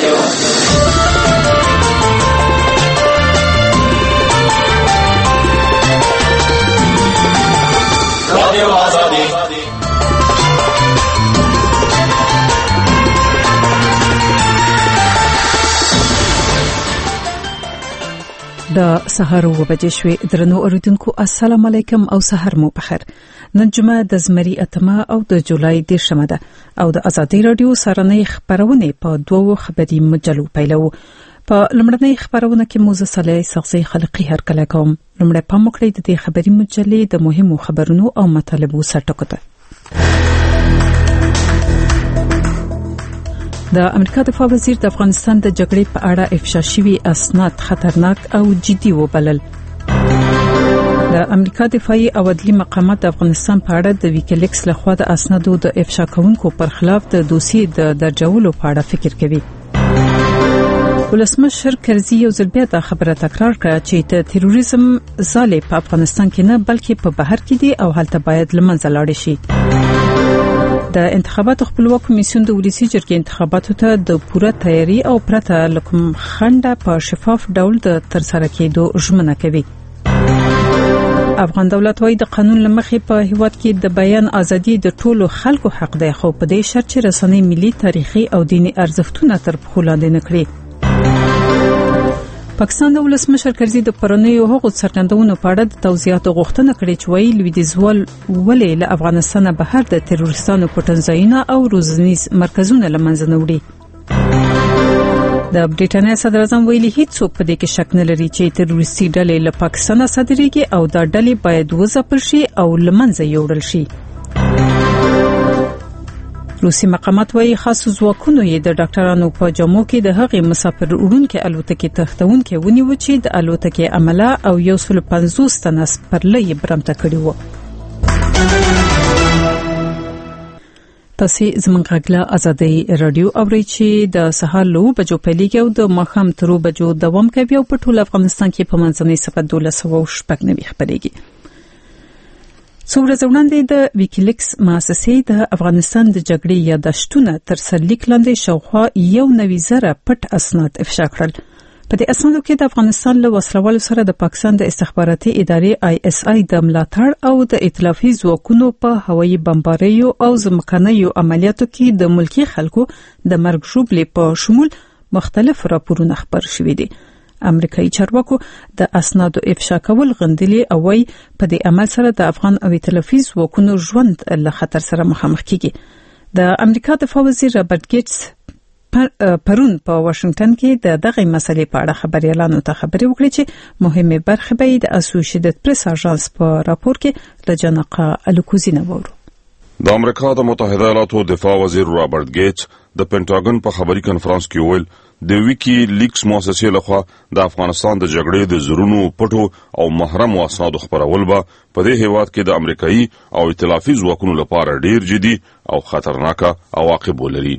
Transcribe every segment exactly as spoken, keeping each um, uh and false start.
رادیو آزادی. د سهار و بجې شوي درنو اوریدونکو السلام علیکم او سحر مو بخیر. نن جمعه د زمري اتمه او د جولای دیرشمه ده او د ازادي رادیو سرنۍ خبرونه په دوو خبري مجلو پیلو. په لمړنۍ خبرونه کې موزه صالح شخصي خلقي هرکله کوم. لمړی په مکړې د دې خبري مجلې د مهمو خبرونو او مطالبو سرټکوته. د امریکا دفاع وزیر د افغانستان د جګړې په اړه افشا شوي اسناد خطرناک او جدي وبلل. د امریکا دفاعي او عدلي مقامات د افغانستان په اړه د ویکیلیکس لخوا د اسنادو د افشا کوونکو پر خلاف د دوسیې د درجولو په اړه فکر کوي. ولسمشر کرزي یو ځل بیا د خبره تکرار کړه چې د تروریزم ځاله په افغانستان کې نه بلکې په بهر کې دي او هلته باید لمنځه لاړ شي. د انتخاباتو خپلواک کمیسیون د ولسی جرګې انتخاباتو ته د پوره تیاری او پرته لکم خنډه په شفاف ډول د ترسره کېدو ژمنه کوي. افغان دولت وايي د قانون لمخې په هیواد کې د بیان ازادي د ټولو خلکو حق دی، خو په دې شرط چې رسنۍ ملي تاریخي او دینی ارزښتونه تر پښو لاندې نه کړي. پاکستان د ولسمشر کرزي د پرونیو حقوق څرګندونو په اړه د توضیحاتو غوښتنه کړې چې ویل لویدیځوال ولې له افغانستان بهر د تروریستانو پټنځایونه او روزنیز مرکزونه لمنځه نه وړي. د برېټانیا صدر اعظم ویلي هیڅوک په دې کې شک نه لري چې تروریستي ډلې له پاکستان صادرېږي او دا ډلې باید وځپل شي او لمنځه یوړل شي. روسي مقامات وايي خاص ځواکونو یې د ډاکټرانو په جامو کې د هغې مسافر وړونکو الوتکې تختونکو ونیو چې د الوتکې عمله او یو سل پنځوس تنه سپرلۍ برمته کړي وو. تاسو زموږ غږ ازادي رادیو اورئ چې د سهار لو بجو پیلېږي او د ماښام تر بجو دوام کوي او په ټول افغانستان کې په منځنۍ سپه دولس او شپږ نوي خبرېږي. څو ورځې وړاندې د ویکیلیکس مؤسسې د افغانستان د جګړې یادښتونه تر سرلیک لاندې شاوخوا یو نوي زره پټ اسناد افشا کړل. په دې اسنادو کې د افغانستان له وسلوالو سره د پاکستان د استخباراتي ادارې آی اس آی د ملاتړ او د ائتلافي ځواکونو په هوایي بمباریو او ځمکنیو عملیاتو کې د ملکی خلکو د مرګ ژوبلې په شمول مختلف راپورونه خبر شوي دي. امریکایي چارواکو د اسنادو افشا کول غندلي او وايي په دې عمل سره د افغان او ائتلافي ځواکونو ژوند له خطر سره مخامخ کیږي. د امریکا دفاع وزیر رابرټ ګیټس پر پرون په واشنگټن کې د دغه مسلې په اړه خبريالانو ته خبري وکړي چې مهمه برخه به د اسوسییټډ پریس اژانس په راپور کې د جنقه الکوزي نه وورو. د امریکا د متحده ایالاتو دفاع وزیر رابرټ ګیټس د پینټاګن په خبري کانفرنس کې ویل د ویکی لیکس مؤسسې لخوا د افغانستان د جګړې د زرونو پټو او محرم اسنادو خبرول به په دې هیواد کې د امریکایي او ائتلافي ځواکونو لپاره ډیر جدي او خطرناک عواقب ولري.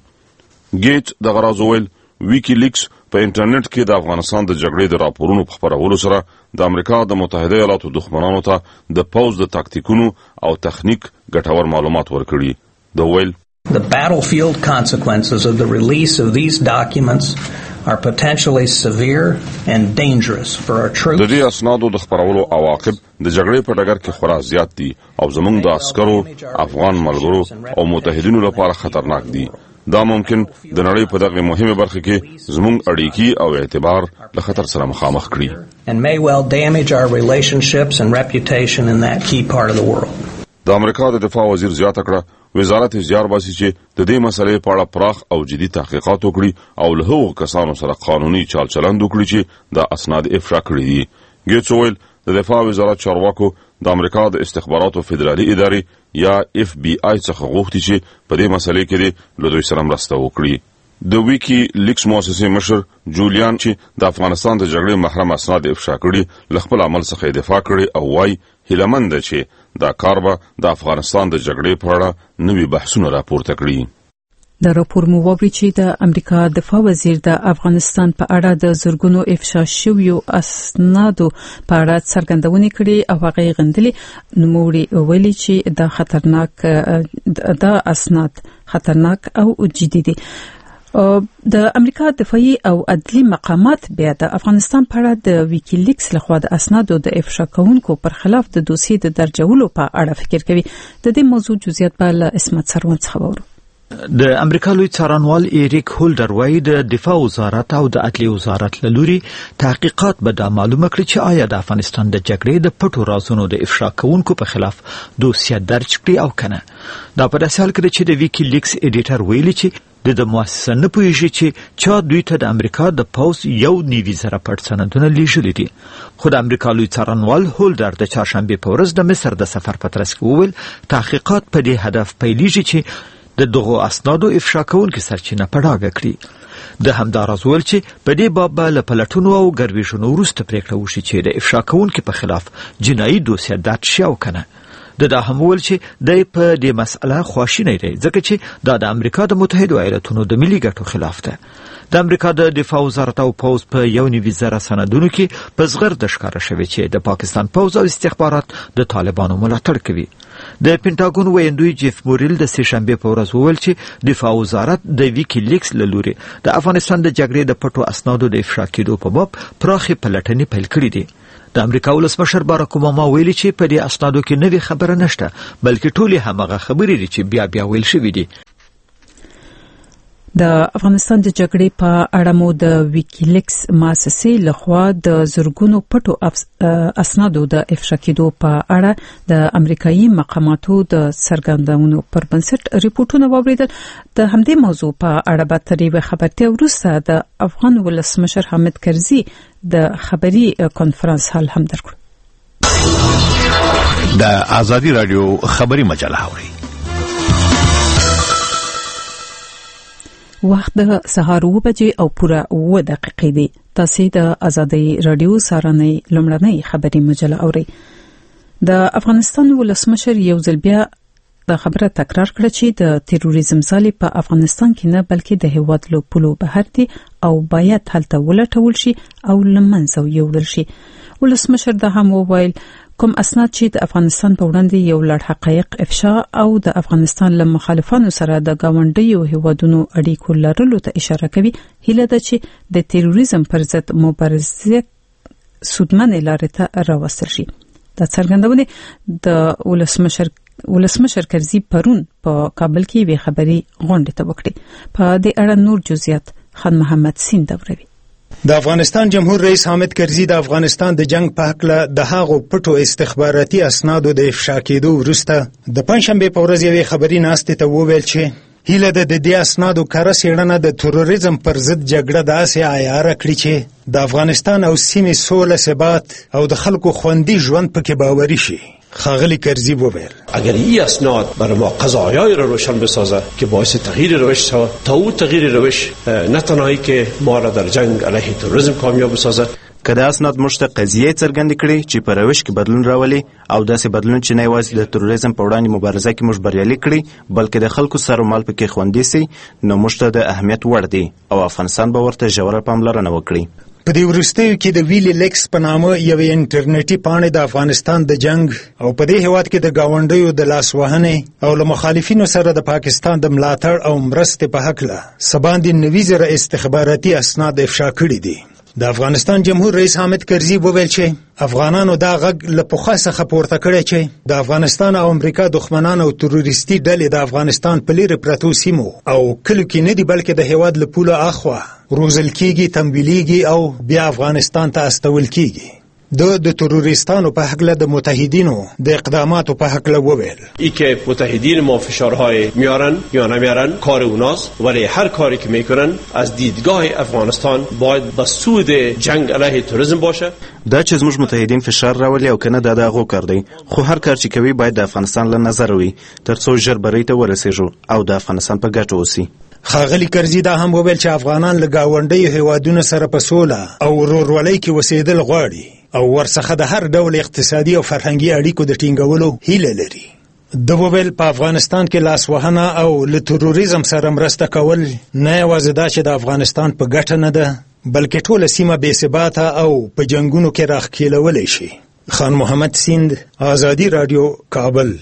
ګیټ د غراز ویل ویکی لیکس په انټرنیټ کې د افغانستان د جګړې د راپورونو په خبرولو سره د امریکا د متحده ایالاتو دښمنانو ته د پوز د تاکتیکونو او تخنیک ګټور معلومات ورکړي. د ویل The battlefield consequences of the release of these documents are potentially severe and dangerous for our troops. د دې اسنادو د خبرولو عواقب د جګړې په ډګر کې خورا زیات دي او زموږ د عسکرو، افغان ملګرو او متحدینو لپاره خطرناک دي. دا ممکن د نړۍ په دغه مهمه برخه کې زموږ اړیکې او اعتبار له خطر سره مخامخ کړي. And may well damage our relationships and reputation in that key part of the world. د امریکا د دفاع وزیر زیاته کړه وزارت زیار باسي چې د دې مسلې په اړه پراخ او جدي تحقیقات وکړي او له هغو کسانو سره قانوني چال چلند وکړي چې د اسناد افشا کړي دي. ګیټس ویل د دفاع وزارت چارواکو د امریکا د استخباراتو فدرالي ادارې یا اف بی آی څخه غوښتي چې په دې مسلې کې له دوی سره مرسته وکړي. د ویکی لیکس مؤسسې مشر جولیان چې د افغانستان د جګړې محرم اسناد افشا کړي له خپل عمل څخه دفاع کړي او وايي هیلمند ده چې دا کار به د افغانستان د جګړې په اړه نوي بحثونه راپورته کړي. د راپور مو ووري چې د امریکا دفاع وزیر د افغانستان په اړه د زرګونو افشا شویو اسنادو په اړه څرګندونې کړې او هغه غندلي نوموړي ویلي چې دا خطرناک دا اسناد خطرناک او جدي دي. د امریکا دفاعي او عدلي مقامات بیا د افغانستان په اړه د ویکیلیکس لخوا د اسنادو د افشا کوونکو پر خلاف د دوسیې د درجولو په اړه فکر کوي. د دې موضوع جزئیات په له اسمت سروان څخه وورو. د امریکا لوی څارنوال ایریک هولډر وايي د دفاع وزارت او د عدلي وزارت له لوري تحقیقات به دا معلومه کړي چې آیا د افغانستان د جګړې د پټو رازونو د افشا کوونکو په خلاف دوسیه درج کړي او کنه. دا په داسې حال کې چې د ویکیلیکس ایډیټر ویلي چې د د مؤسسه نه پوهیږي چې چا دوی ته د امریکا د پوز یو نیوي زره پټ سندونه لیږلي دي. خو د امریکا لوی څارنوال هولډر د چهارشنبه په ورځ د مصر د سفر په ترڅ کې وویل تحقیقات په دې هدف پیلېږي چې د دغو اسنادو افشا کوونکي سرچینه په ډاګه کړي. د همداراز ویل چې په دې باب به له پلټونو او ګرویژنو وروسته پریکړه وشي چې د افشا کوونکي په خلاف جنایي دوسیه درج شي او کنه. د دا هم ویل چې د په دې مسأله خواشینی دی ځکه چې دا د امریکا د متحده ایالاتونو د ملي ګټو خلاف ده. د امریکا د دفاع وزارت او پوز په یو نیوي زره سندونو کې په زغر د ښکاره شوی چې د پاکستان پوز او استخبارات د طالبانو ملاتړ کوي. د پینټاګون ویندوی جیف موریل د سه شنبه په ورځ وویل چې دفاع وزارت د ویکیلیکس له لوري د افغانستان د جګړې د پټو اسنادو د افشا کېدو په باب پراخې پلټنې پیل کړې دي. د امریکا ولسمشر باراک اوباما ویلي چې په دې اسنادو کې نوې خبره نشته بلکې ټولې همغه خبرې دي چې بیا بیا ویل شوې دي. د افغانستان د جګړې په اړه مو د ویکیلیکس مؤسسې لخوا د زرګونو پټو اسنادو د افشا کېدو په اړه د امریکایي مقاماتو د څرګندونو پر بنسټ ریپورتونه واوریدل. د همدې موضوع په اړه به تر یوې خبرتیا وروسته د افغان ولسمشر حامد کرزي د خبري کانفرنس حال هم درکړو. د آزادي رادیو خبري مجله اوري. وخت د سهار و بجې او پوره و دقیقې دي. تاسو د آزادي رادیو سارنۍ لمړنۍ خبري مجله اوري. د افغانستان ولسمشر یو ځل بیا د خبره تکرار کړه چې د تروریزم ځالې په افغانستان کې نه بلکې د هیواد له پولو بهر دي او باید هلته ولټول شي او لمنځه یوړل شي. ولسمشر دا هم وویل کوم اسناد چې د افغانستان په وړاندې یو لړ حقایق افشا او د افغانستان له مخالفانو سره د گاونډیو هیوادونو اړیکو لرلو ته اشاره کوي. هیله ده چې د تروریزم پر ضد مبارزه سودمنې لارې ته راوستل شي. دا څرګندونه د ولسمشر ولسمشر کرزي پرون په کابل کې وی خبري غونډه ته وکړه. په دې اړه نور جزئیات خان محمد سین دوروي. د افغانستان جمهور رئیس حامد کرزي د افغانستان د جنگ په حق له د هغو پټو استخباراتي اسنادو د افشا کېدو وروسته د پنځشنبه په ورځ یوې خبري ناستې ته وویل چې هیله ده د دې اسنادو کره څېړنه د تروریزم پر ضد جګړه داسې عیاره کړي چې د افغانستان او سیمې سوله ثبات او د خلکو خوندي ژوند پکې باوري شي. خاغلی کرزی وویل اگر این اسناد برای ما قضایایی را روشن بسازه که باعث تغییر روش شود تا او تغییر روش نه تنهایی که ما را در جنگ علیه تروریسم کامیاب بسازه که دا اسناد موږ ته قضیې څرګندې کړي چې په روش کې بدلون راولي او داسې بدلون چې نه یوازې د تروریزم په وړاندې مبارزه کې موږ بریالي کړي بلکې د خلکو سر او مال پکې خوندي سي نو موږ ته د اهمیت وړ دی او افغانستان به ورته ژوره پاملرنه وکړي. په دې وروستیو کې د ویلی لیکس په نامه یوې انټرنیټي پاڼې د افغانستان د جنگ او په دې هیواد کې د گاونډیو د لاسوهنې او له مخالفینو سره د پاکستان د ملاتړ او مرستې په حق له سباندې نوي زره استخباراتي اسناد افشا کړي دي. د افغانستان جمهور رئیس حامد کرزي وویل چې افغانانو دا غږ له پخوا څخه پورته کړی چې د افغانستان او امریکا دښمنان او تروریستي ډلې د افغانستان په لیرې پرتو سیمو او کلیو کې نه دي بلکې د هیواد له پولو اخوا روزل کیږي تمویلیږي او بیا افغانستان ته استول کیږي. د د تروریستانو په حق له د متحدینو د اقداماتو په حق له وویل ای که متحدین ما فشارهای میارن یا نمیارن کار اوناست ولی هر کاری که میکنن از دیدگاه افغانستان باید به سود جنگ علیه تروریسم باشه. دا چې زموږ متحدین فشار راولي او کنه دا دغه کار دی خو هر کار چې کوي باید د افغانستان له نظر وي ترڅو ژر بری ته ورسیږو او د افغانستان په ګټه وسی. خاغلی کرزي دا هم وویل چې افغانان له گاونډیو هیوادونو سره په سوله او ورورولۍ کې اوسېدل غواړي او ورڅخه د هر ډول اقتصادي او فرهنګي اړیکو د ټینګولو هیله لري. د وویل په افغانستان کې لاسوهنه او له تروریزم سره مرسته کول نه یوازې دا چې د افغانستان په ګټه نه ده بلکې ټوله سیمه بې ثباته او په جنګونو کې راښکېلولی شي. خان محمد سیند، آزادي رادیو، کابل.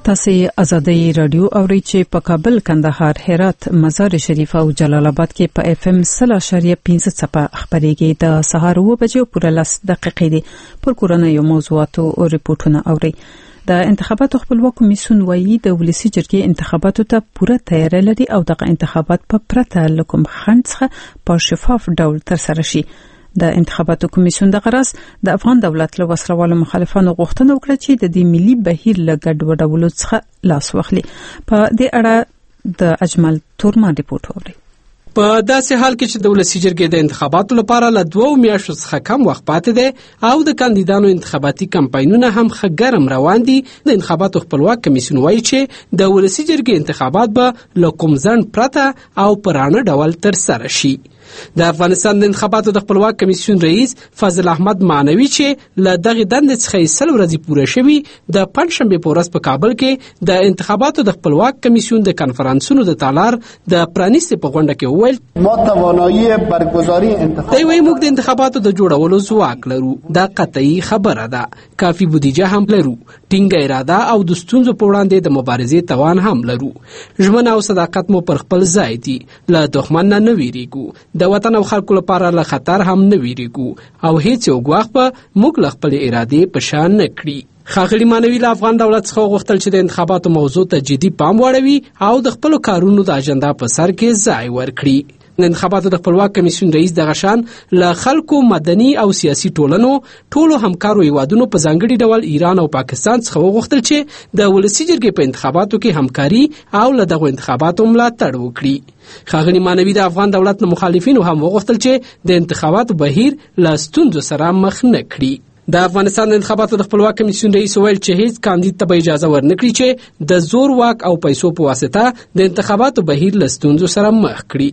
تاسو آزادۍ رادیو اورئ چې په کابل، کندهار، هرات، مزار شریف او جلال آباد کې په اف ام صفر اشاریه پنځه څپه خبرېږي. د سهار اوه بجې پورې لس دقیقې دي. پر کورنۍ موضوعاتو او ریپورتونه اورئ. د انتخاباتو خپلواک کمیسیون وایي د ولسی جرګې انتخاباتو ته پوره تیاری لري او دغه انتخابات په پرته لکم خند څخه په شفاف ډول ترسره شي. د انتخاباتو کمیسیون د غرض د افغان دولت له وسلوالو مخالفانو غوښتنه وکړه چې د دې ملي بهیر له ګډوډولو څخه لاس واخلي. په دې اړه د اجمل تورمان ریپورت اوري. په داسې حال کې چې د ولسی جرګې د انتخاباتو لپاره له دوه میاشتو څخه کم وخت پاتې دی او د کاندیدانو انتخاباتي کمپاینونه هم ښه ګرم روان دي، د انتخاباتو خپلواک کمیسیون وایي چې د ولسی جرګې انتخابات به له کوم ځنډ پرته او په رانه ډول ترسره شي. د افغانستان د انتخاباتو د خپلواک کمیسیون رئیس فضل احمد معنوي چې له دغه دندې څخه سل ورځې پوره شوي د پنځشنبه په ورځ په کابل کې د انتخاباتو د خپلواک کمیسیون د کانفرنسونو د تالار د پرانیستي په غونډه کې وویل ما توانایی برگزاری انتخابات دی وایي موږ د انتخاباتو د جوړولو ځواک لرو، دا قطعي خبره ده. کافي بودیجه هم لرو، ټینګه اراده او د ستونزو په وړاندې د مبارزې توان هم لرو. ژمنه او صداقت مو پر خپل ځای دي، له دښمن نه نه ویریږو، د وطن او خلکو لپاره له خطر هم نه ویریږو او هیڅ یو ګواښ به موږ له خپل ارادې په شان نه کړي. ښاغلي مانوي له افغان دولت څخه غوښتل چې د انتخاباتو موضوع ته جدي پام واړوي او د خپلو کارونو د اجنډا په سر کې ځای ورکړي. د انتخاباتو د خپلواک کمیسیون رئیس دغه شان له خلکو، مدني او سیاسي ټولنو، ټولو همکارو هیوادونو په ځانګړي ډول ایران او پاکستان څخه وغوښتل چې د ولسی جرګې په انتخاباتو کې همکاري او له دغو انتخاباتو ملاتړ وکړي. ښاغلي مانوي د افغان دولت نه مخالفینو هم وغوښتل چې د انتخاباتو بهیر له ستونزو سره مخ نه کړي. د افغانستان د انتخاباتو د خپلواک کمیسیون رئیس ویل چې هیڅ کاندید ته به اجازه ورنکړي چې د زور، واک او پیسو په واسطه د انتخاباتو بهیر له ستونزو سره مخ کړي.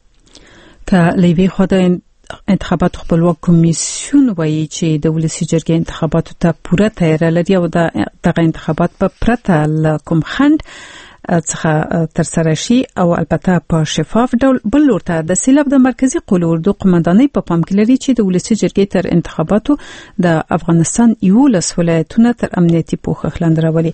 که لیوی خود انتخاباتو خپلواک کمیسیون وایي چې د ولسی جرګې انتخاباتو ته پوره تیاری لري او دغه انتخابات په پرته له کوم خنډ څخه ترسره شي او البته په شفاف ډول. بل لورته د سیلاب د مرکزی قول اردو قومندانۍ په پام کې لري چې د ولسی جرګې تر انتخاباتو د افغانستان یولس ولایتونه تر امنیتي پوښښ لاندې راولي.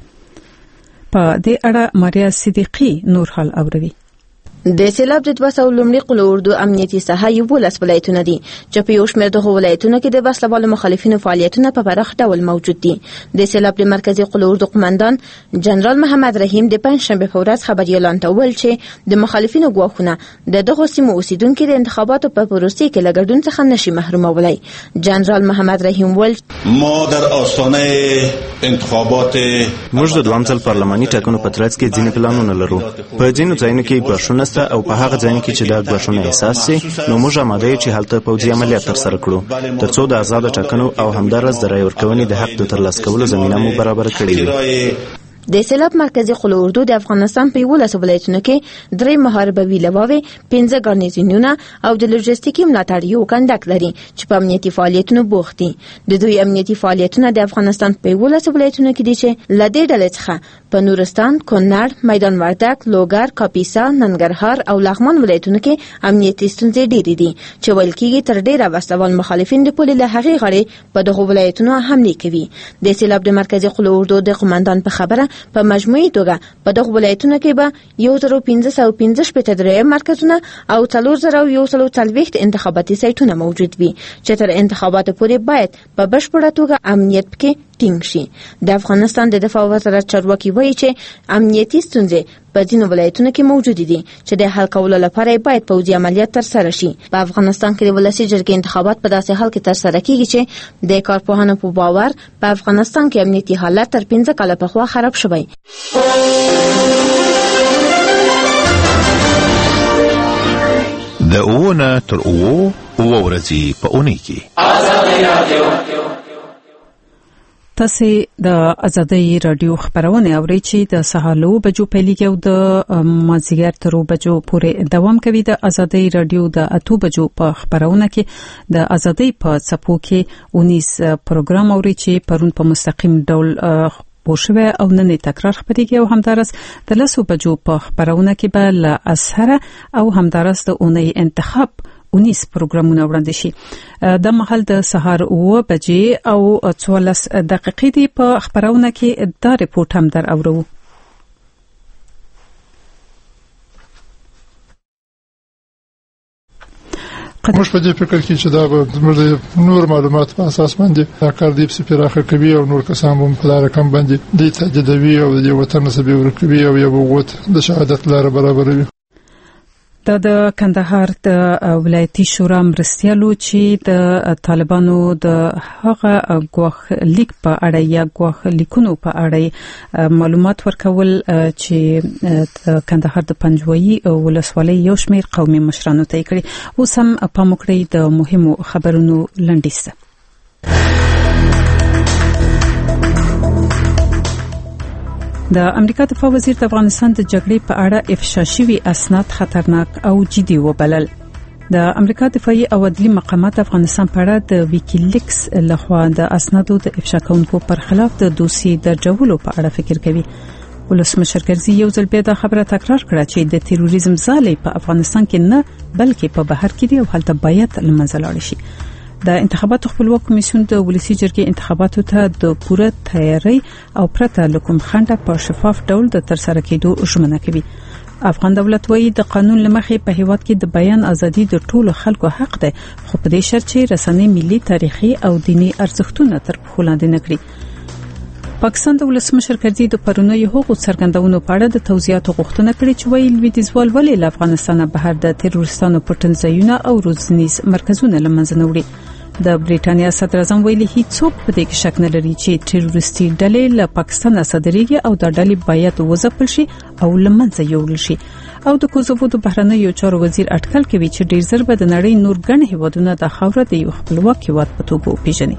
په دې اړه ماریا صدیقی نور حال اوروي. د سیلاب د دوه سوه لومړي قول اردو امنیتي ساحه یولس ولایتونه دي چې په یو شمېر دغه ولایتونو کې د وسلوالو مخالفینو فعالیتونه په پراخ ډول موجود دي. د سیلاب د مرکزی قول اردو قومندان جنرال محمد رحیم د پنځشنبه په ورځ خبري اعلان ته وویل چې د مخالفینو ګواښونه د دغو سیمو اوسیدونکو د انتخاباتو په پروسې کې له ګډون څخه نشي محرومولای. جنرال محمد رحیم وویل ما در آستانه انتخابات موږ د دوام ځل پارلماني ټاکنو په ترڅ کې ځینې پلانونه لرو. په ځینو ځایونو کې ګواښونه او په هغه ځای کې چې دا ګواښونه احساس شي نو موږ آماده یو چې هلته پوځي عملیات ترسره کړو ترڅو د آزاد ټاکنو او همدارس د رای ورکونې د حق د ترلاسه کولو زمینه مو برابر کړې وي. د سیلاب مرکزی قول اردو د افغانستان په یولس ولایتونو کې درې محاربوي لواوې، پنځه ګارنیزونونه او د لوجستیکي ملاتړ یو کندک لري چې په امنیتي فعالیتونو بوخت دي. د دوی امنیتي فعالیتونه د افغانستان په یولس ولایتونو کې دي چې له دې ډلې څخه په نورستان، کونړ، میدان وردګ، لوګر، کاپیسا، ننګرهار او لغمان ولایتونو کې امنیتي ستونزې ډېرې دي چې ویل کېږي تر ډېره وسلوال مخالفین د پولې له هغې غاړې په دغو ولایتونو حملې کوي. د سیلاب د مرکزی قول اردو د قومندان په خبره په مجموعي توګه په دغو ولایتونو کې به یو زر پنځه سوه پنځه شپېته دریم مرکزونه او څلور زره یو سل څلوېښت انتخاباتي سایټونه موجود وي چې تر انتخاباتو پورې باید په بشپړه توګه امنیت پکې ټینګ شي. د افغانستان د دفاع وزارت چارواکي وایي چې امنیتي ستونزې په ځینو ولایتونو کې موجود دي چې د حل کولو لپاره باید پوځي عملیات ترسره شي. په افغانستان کې د ولسی جرګې انتخابات په داسې حال کې ترسره کیږي چې د کارپوهانو په باور په افغانستان کې امنیتي حالت تر پنځه کاله پخوا خراب شوی. د اوونه تر اوو اوه ورځې په اونۍ کې آزادۍ رادیو. تاسو د آزادۍ رادیو خبرونه اورئ چې د سهار له بجو پیلېږي او د مازیګر تر بجو پورې دوام کوي. د آزادۍ رادیو د اته بجو په خبرونه کې د آزادۍ په څپو کې اونیس پروګرام اورئ چې پرون په مستقیم ډول پوښوي او نن تکرار خبرېږي او همدارس د لسو بجو په خبرونه کې به له اثر او همدارس د اونۍ انتخاب اونیس پروګرامونه وړاندې شي. د مهال د سهار اوه بجې او څوارلس دقیقې دی. په خبرونه کې دا ریپورت هم در اورو. دغه موږ په دې فکر کې چې دا به زموږ نور معلومات په اساس باندې دا کار دی چې پراخه کوي او نور کسان هم په لار کم باندې د تجدیدوي او د وطن سبي ورکوي او یو وغوت د شهادت لار برابروي. دا د کندهار د ولایتي شورا مرستیالو چې د طالبانو د هغه غوښ لیک په اړه یا غوښ لیکونو په اړه معلومات ورکول چې د کندهار د پنجوي ولسوالۍ یو شمېر قومي مشرانو ته کړی. اوس هم په موکړی د مهمو خبرونو لنډیسته. د امریکا دفاع وزیر د افغانستان د جګړې په اړه افشا شوي اسناد خطرناک او جدي وبلل. د امریکا دفاعي او عدلي مقامات افغانستان په اړه د ویکیلیکس لخوا د اسنادو د افشا کوونکو پر خلاف د دوسیې درجولو په اړه فکر کوي. ولسمشر کرزي یو ځل بیا د خبره تکرار کړه چې د تروریزم ځالې په افغانستان کې نه بلکې په بهر کې دی او هلته باید لمنځه لاړ شي. د انتخاباتو خپلواک کمیسیون د ولسی جرګې انتخاباتو ته د پوره تیاری او پرته لکم خنډه په شفاف ډول د ترسره کېدو ژمنه کوي. افغان دولت وايي د قانون لمخې په هیواد کې د بیان ازادي د ټولو خلکو حق ده، خو په دې شرط چې رسنۍ ملي تاریخي او دینی ارزښتونه تر پښو لاندې نه کړي. پاکستان د ولسمشر کرزي د پرونی حقوق څرګندونو په اړه د توضیحاتو غوښتنه کړې چې وايي لویدیځوال ولې له افغانستان بهر د تروریستانو پټنځایونه او روزنیز مرکزونه لمنځه نه وړي. د بریټانیا صدر اعظم ویلي هیڅوک په دې کې شک نه لري چې تروریستي ډلې له پاکستان صادرېږي او د ډلې باید وځپل شي او لمنځه یوړل شي. او د کوزوو د بهرنیو چارو وزیر اټکل کوي چې ډیر زر به د نړۍ نور ګڼ هیوادونه د خاوره د یو خپلواک هیواد په توګه وپیژني.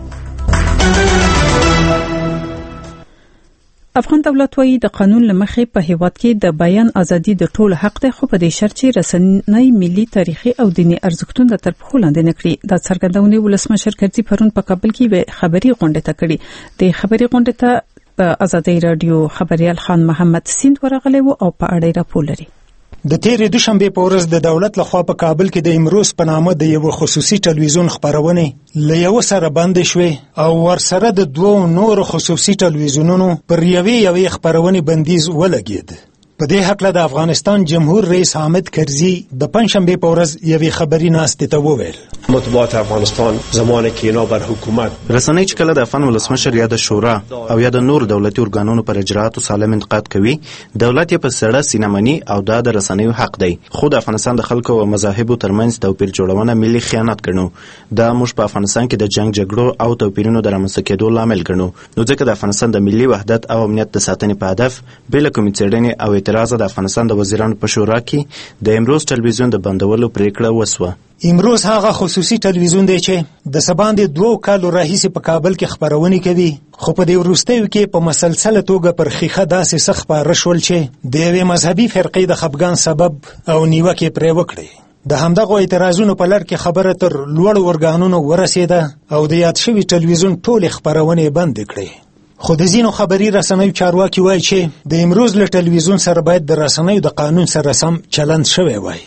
افغان دولت وايي د قانون لمخې په هیواد کې د بیان ازادي د ټولو حق ده، خو په دې شرط چې رسنۍ ملي تاریخي او دینی ارزښتونه تر پښو لاندې نه کړي. دا څرګندونه ولسمشر کرزي پرون په کابل کې خبري غونډه ته کړې. د خبري غونډه ته په ازادي رادیو خبريال خان محمد سیند ورغلی وو او په اړه راپور لري. د تیرې دوشنبه په ورځ د دولت لخوا په کابل کې د امروز په نامه د یو خصوصي ټلویزیون خبرونه له یو سره بند شوې او ورسره د دوه نور خصوصي ټلویزیونونو پر یوې یوې خبرونه بندیز ولګید. په دې حق له د افغانستان جمهور رئیس حامد کرزي د پنځشنبه په ورځ یوې خبري ناستې ته وویل مطبوعات افغانستان زمانه کې اینا بر حکومت رسنۍ چې کله د افغان ولسمشر یا د شورا او یا د نور دولتي ارګانونو پر اجراتو سالم انتقاد کوي، دولت یې په سړه سینه مني او دا د رسنیو حق دی. خو د افغانستان د خلکو او مذاهبو ترمنځ توپیر جوړونه ملي خیانت ګڼو. دا موږ په افغانستان کې د جنگ جګړو او توپیرونو د رامنځته کېدو لامل ګڼو. نو ځکه د افغانستان د ملي وحدت او امنیت د ساتنې په هدف بل کوم څېړنې او اعتراض د افغانستان د وزیرانو په شورا کې د امروز ټلویزیون د بندولو پریکړه وسوه. امروز هغه خصوصي ټلویزیون دی چې د سباندې دوه کالو راهیسې په کابل کې خبرونه کوي، خو په دې وروستیو کې په مسلسله توګه پر خیخه داسې سخت خبره شول چې د یوې مذهبي فرقې د خپګان سبب او نیوکې پرې وکړي. د همدغه اعتراضونو په لړ کې خبره تر لوړ ورګانونو ورسېده او د یاد شوي ټلویزیون ټولې خبرونه بند کړې. خو د ځینو خبري رسنیو چارواکي وایي چې د امروز له ټلویزیون سره باید د رسنیو د قانون سره سم چلند شوی وای.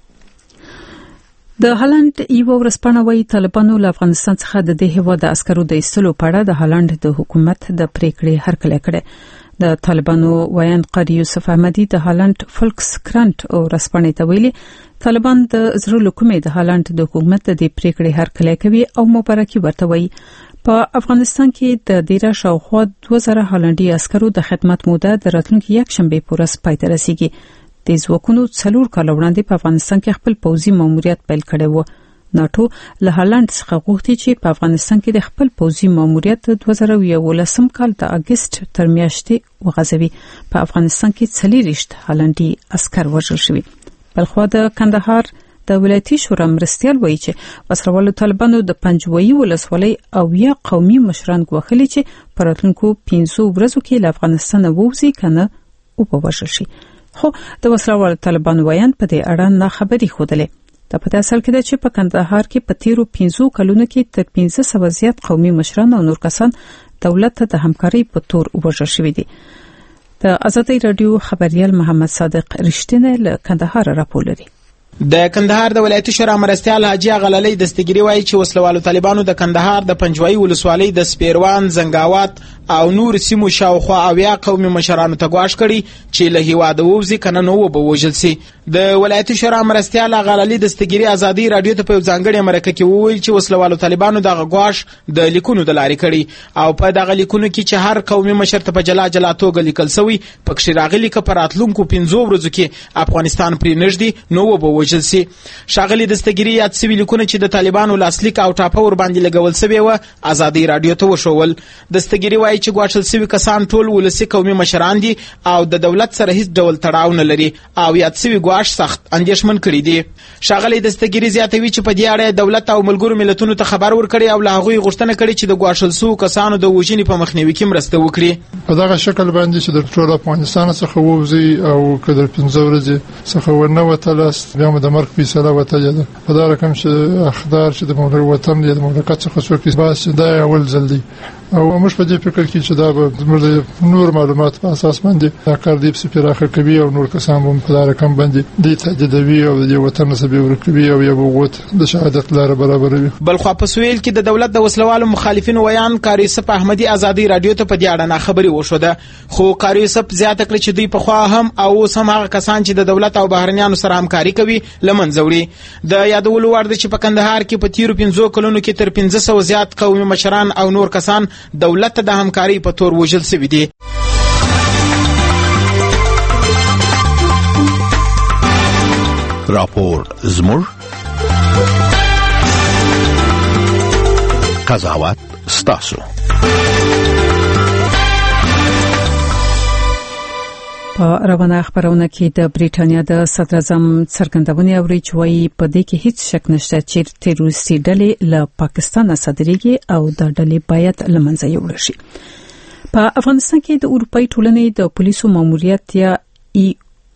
د هالند یو ورځپاڼه وايي طالبانو له افغانستان څخه د دې هیواد د عسکرو د ایستلو په اړه د هالند د حکومت د پریکړې هرکلی کړی. د طالبانو ویان قاری یوسف احمدی د هالند فولکس کرانت او ورځپاڼې ته ویلي طالبان د زړه له کومې د هالند د حکومت د پریکړې هرکلی کوي او مبارکي ورته وایي. په افغانستان کې د دیره شاوخوا دوه زره هالندي عسکرو د خدمت موده د راتلونکي یک شنبه پورې پای ته رسیږي. د ځواکونو څلور کال وړاندې په افغانستان کې خپل پوځي ماموریت پیل کړی و. ناتو له هالند څخه غوښتي چې په افغانستان کې د خپل پوځي ماموریت د دوه زره یولسم کال د اگست تر میاشتې وغځوي. په افغانستان کې څلوېښت هالندي عسکر وژل شوي. بلخوا د کندهار د ولایتي شورا مرستیال وایي چې وسروالو طالبانو د پنجوي ولسوالۍ او یا قومي مشران غوښلي چې په راتلونکو پنځو ورځو کې له افغانستان ووځي کنه او په وژل شي. خو د وسروالو طالبانو ویان په دې اړه نه خبري خوده. دا په اصل کې د چې په کندهار کې په تیرو پنځو کلونو کې تر پنځه سوه زیات قومي مشران او نور کسان دولت ته د همکاري په تور وژل شوي دي. د ازادي رادیو خبريال محمد صادق رښتینه له کندهار راپور لري. د کندهار د ولایتي شورا مرستیال حاجی غلالي دستګيري وایي چې وسلوالو طالبانو د کندهار د پنجوایي ولسوالۍ د سپیروان زنګاوات او نور سیمو شاوخوا اویا قومي مشرانو ته ګواښ کړي چې له هیواده ووځي کنه نو وبوجل سي. د ولایتي شورا مرستیال غلالي دستګيري ازادي رادیو ته په ځانګړي مرکه کې وویل چې وسلوالو طالبانو د غواش د لیکونو د لارې کړي او په دغه لیکونو کې چې هر قومي مشر ته په جلا جلا توګه لیکل شوی پکښې راغلي ک پراتلونکو پنځو ورځو کې افغانستان پرې نږدې نو وبوجل سي. شاغلي دستګيري یاد سوي لیکونه چې د طالبانو لاسلیک او ټاپه ور باندې لګول شوی و ازادي رادیو ته وشول. دستګيري وایي چې ګواښل شوی کسان ټول ولسي قومي مشران دي او د دولت سره هیڅ ډول تړاو نه لري او یاد سوي ګواښ سخت اندېښمن کړي دي. شاغلي دستګيري زیاتوي چې په دې اړه دولت او ملګرو ملتونو ته خبر ورکړي او له هغوی غوښتنه کړې چې د ګواښل شوو کسانو د وژنې په مخنیوي کې مرسته وکړي. په دغه شکل باندې چې د ټول افغانستان څخه ووځي او کله پنځه ورځې څخه ونه وتلست بیا د مرګ فیصله وتلې ده. په دا رقم چې اخدار چې د مملکت وطن دی د مملکت څخه څوک باسي دا اول ځل دی او موږ په دې فکر کې چې دا به نور معلومات په اساس باندې دا کار دی چې پراخه کوي او نور کسان هم په دا رقم باندې د تجدیدوي او د وطن سبي ورکوي او یو وغوت د شهادت لار برابروي. بل خو په سویل کې د دولت د وسلوالو مخالفینو ویان قاری یوسف احمدي ازادي رادیو ته په دې اړه نه خبري وشوده خو قاری یوسف زیاته کړ چې دوی په خوا هم او سم هغه کسان چې د دولت او بهرنیانو سره همکاري کوي لمنځه وړي. د یادولو وړ ده چې په کندهار کې په تیرو پنځو کلونو کې تر پنځه سوه زیات قومي مشران او نور کسان دولت ته د همکاري په تور وژل شوي دي. راپور زموږ قضاوت ستاسو. په روانه خبرونه کې د بریټانیا د صدر اعظم څرګندونې اوري چې وايي په دې کې هیڅ شک نشته چې تروریستي ډلې له پاکستان صادرېږي او د ډلې باید له منځه یوړل شي. په افغانستان کې د اروپאי ټولنې د پولیسو ماموریت یا ای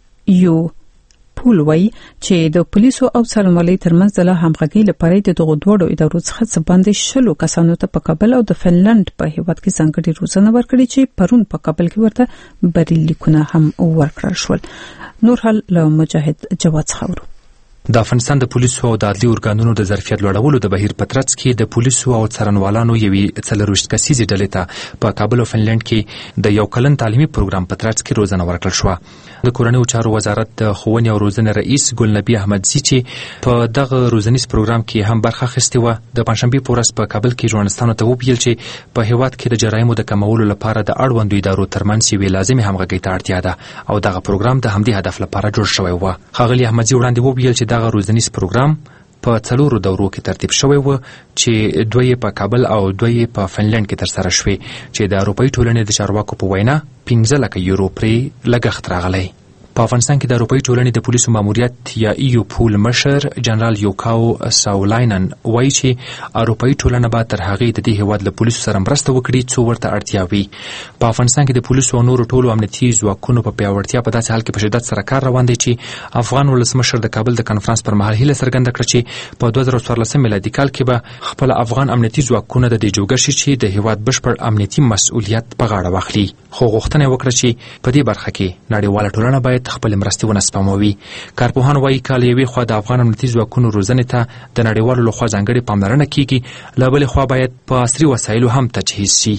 یو پول وایي چې د پولیسو او څارنوالۍ ترمنځ د همغږۍ لپاره د دغو دوړو ادارو څخه څه باندې شلو کسانو ته په کابل او د فنلند په هیواد کې ځانګړي روزنه ورکړي چې پرون په کابل کې ورته بریل لیکونه هم ورکړل شول. نور حال له مجاهد جواد څخه د افغانستان د پولیسو او د عدلي ارګانونو د ظرفیت لوړولو د بهیر په ترڅ کې د پولیسو او څارنوالانو یوې څلرویشت کسیزې ډلې ته په کابل او فنلند کې د یو کلن تعلیمي پروګرام په ترڅ کې روزنه ورکړل شوه. د کورنیو چارو وزارت د ښوونې او روزنې رئیس ګلنبي احمدزي چې په دغه روزنیز پروګرام کې هم برخه اخیستې وه د پنځشنبې په ورځ په کابل کې ژورنالستانو ته وویل چې په هیواد کې د جرایمو د کمولو لپاره د اړوندو ادارو ترمنځ یوې لازمې همغږۍ ته اړتیا ده او دغه پروګرام د همدې هدف لپاره جوړ شوی و. ښاغلي احمدزي وړاندې وویل چې دغه روزنیز پروګرام په څلورو دورو کې ترتیب شوی و چې دوه یې په کابل او دوه یې په فنلند کې ترسره شوې چې د اروپאי ټولنې د چارواکو په وینا پنځه لکه یورو پرې لګښت راغلی. په افغانستان کې د اروپאי ټولنې د پولیسو ماموریت یا ایو پول مشر جنرال یوکاو ساولاینن وایي چې اروپאי ټولنه به تر هغې د دې هیواد له پولیسو سره مرسته وکړي څو ورته اړتیا وي. په افغانستان کې د پولیسو او نورو ټولو امنیتي ځواکونو په پیاوړتیا په داسې حال کې په شدت سره کار روان دی چې افغان ولسمشر د کابل د کنفرانس پر مهال هیله څرګنده کړه چې په دوه زره څوارلسم میلادي کال کې به خپل افغان امنیتي ځواکونه د دې جوګه شي چې د هیواد بشپړ امنیتي مسؤلیت په غاړه واخلي. خو غوښتنه وکړه چې په دې برخه کې نړیواله ټولنه باید خپل مرستې ونه سپموي. کارپوهان وایي کال یوې خوا د افغان امنیتي ځواکونو روزنې ته د نړیوالو لخوا ځانګړې پاملرنه کیږي، له بلې خوا باید په عصري وسایلو هم تجهیز شي.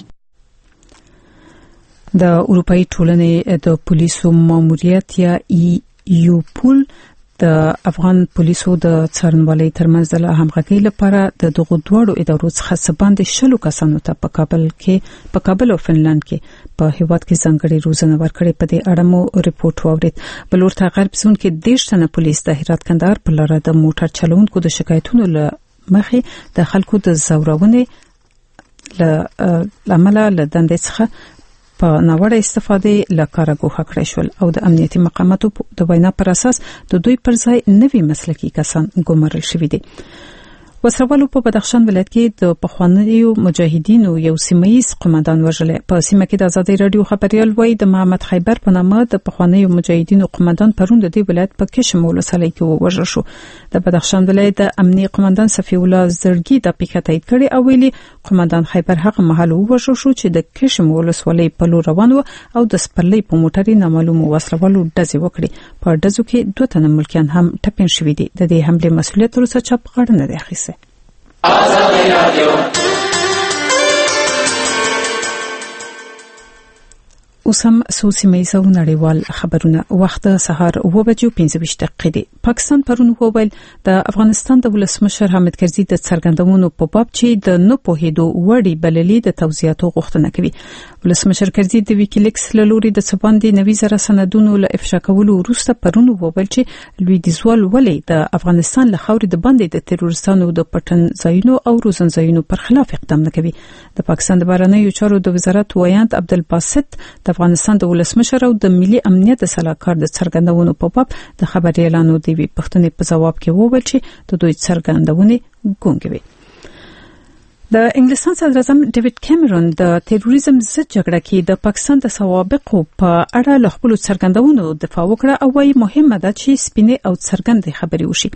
د اروپאי ټولنې د پولیسو ماموریت یا ای یو پول د افغان پولیسو د څارنوالۍ ترمنځ د همغږۍ لپاره د دغو دواړو ادارو څخه څه باندې شلو کسانو ته په کابل کې په کابل او فنلند کې په هیواد کې ځانګړې روزنه ورکړې. په دې اړه مو ریپورت واورید. بل ورته غرب زون کې دېرش تنه پولیس د هرات کندهار په لاره د موټر چلوونکو د شکایتونو له مخې د خلکو د زورونې له عمله له دندې څخه په ناوړه استفادې له کاره ګوښه کړی شول او د امنیتي مقاماتو د وینا پر اساس د دوی پر ځای نوي مسلکي کسان ګمارل شوي دي. وسروالو په بدخشان ولایت کې د پخوانیو مجاهدینو یو سیمه‌یز قومندان وژل. په سیمه کې د آزادۍ رادیو خبريال وای د محمد خیبر په نامه د پخوانیو مجاهدینو قومندان پرون د دې ولایت په کشم ولسوالۍ کې وژل شو. د بدخشان ولایت د امنیه قومندان صفی الله زرګي د پیښه تایید کړي او ویلي قومندان خیبر هغه مهال وژل شو چې د کشم ولسوالۍ په لور روان و او د سپرلۍ په موټر نامعلوم وسلوالو ډزې وکړي. په ډزو کې دوه تنه ملکیان هم ټپین شوي دي. د دې حمله مسؤلیت وروسته چا په غاړه نه دی اخیستی. آزادی رادیو اوس هم سوسیمه او نړیوال خبرونه. وخت سهار اوه بجې پنځه ویشت دقیقې دي. پاکستان پرون وویل د افغانستان د ولسمشر حامد کرزي د څرګندونو په باب چې د نه پوهېدو وړي بللي د توضیحاتو غوښتنه کوي. ولسمشر کرزي د ویکیلیکس له لوري د سباندې نوي زره سندونو له افشا کولو وروسته پرون وویل چې لویدیځوال ولې د افغانستان له خاورې د باندې د تروریستانو د پټن ځایونو او روزن ځایونو پر خلاف اقدام نه کوي. د پاکستان د بهرنیو چارو د وزارت ویاند عبدالباسط د افغانستان د ولسمشر او د ملي امنیت سلاکار د څرګندونو په باب د خبريالانو د وی پښتنې په جواب کې وویل چې د دوی څرګندونې ګونګې وي. د انګلستان صدر اعظم ډیوډ کیمرون د تروریزم ضد جګړه کې د پاکستان د سوابقو په اړه له خپل څرګندونو دفاع وکړه او وايي مهمه ده چې سپینې او څرګندې خبرې وشي.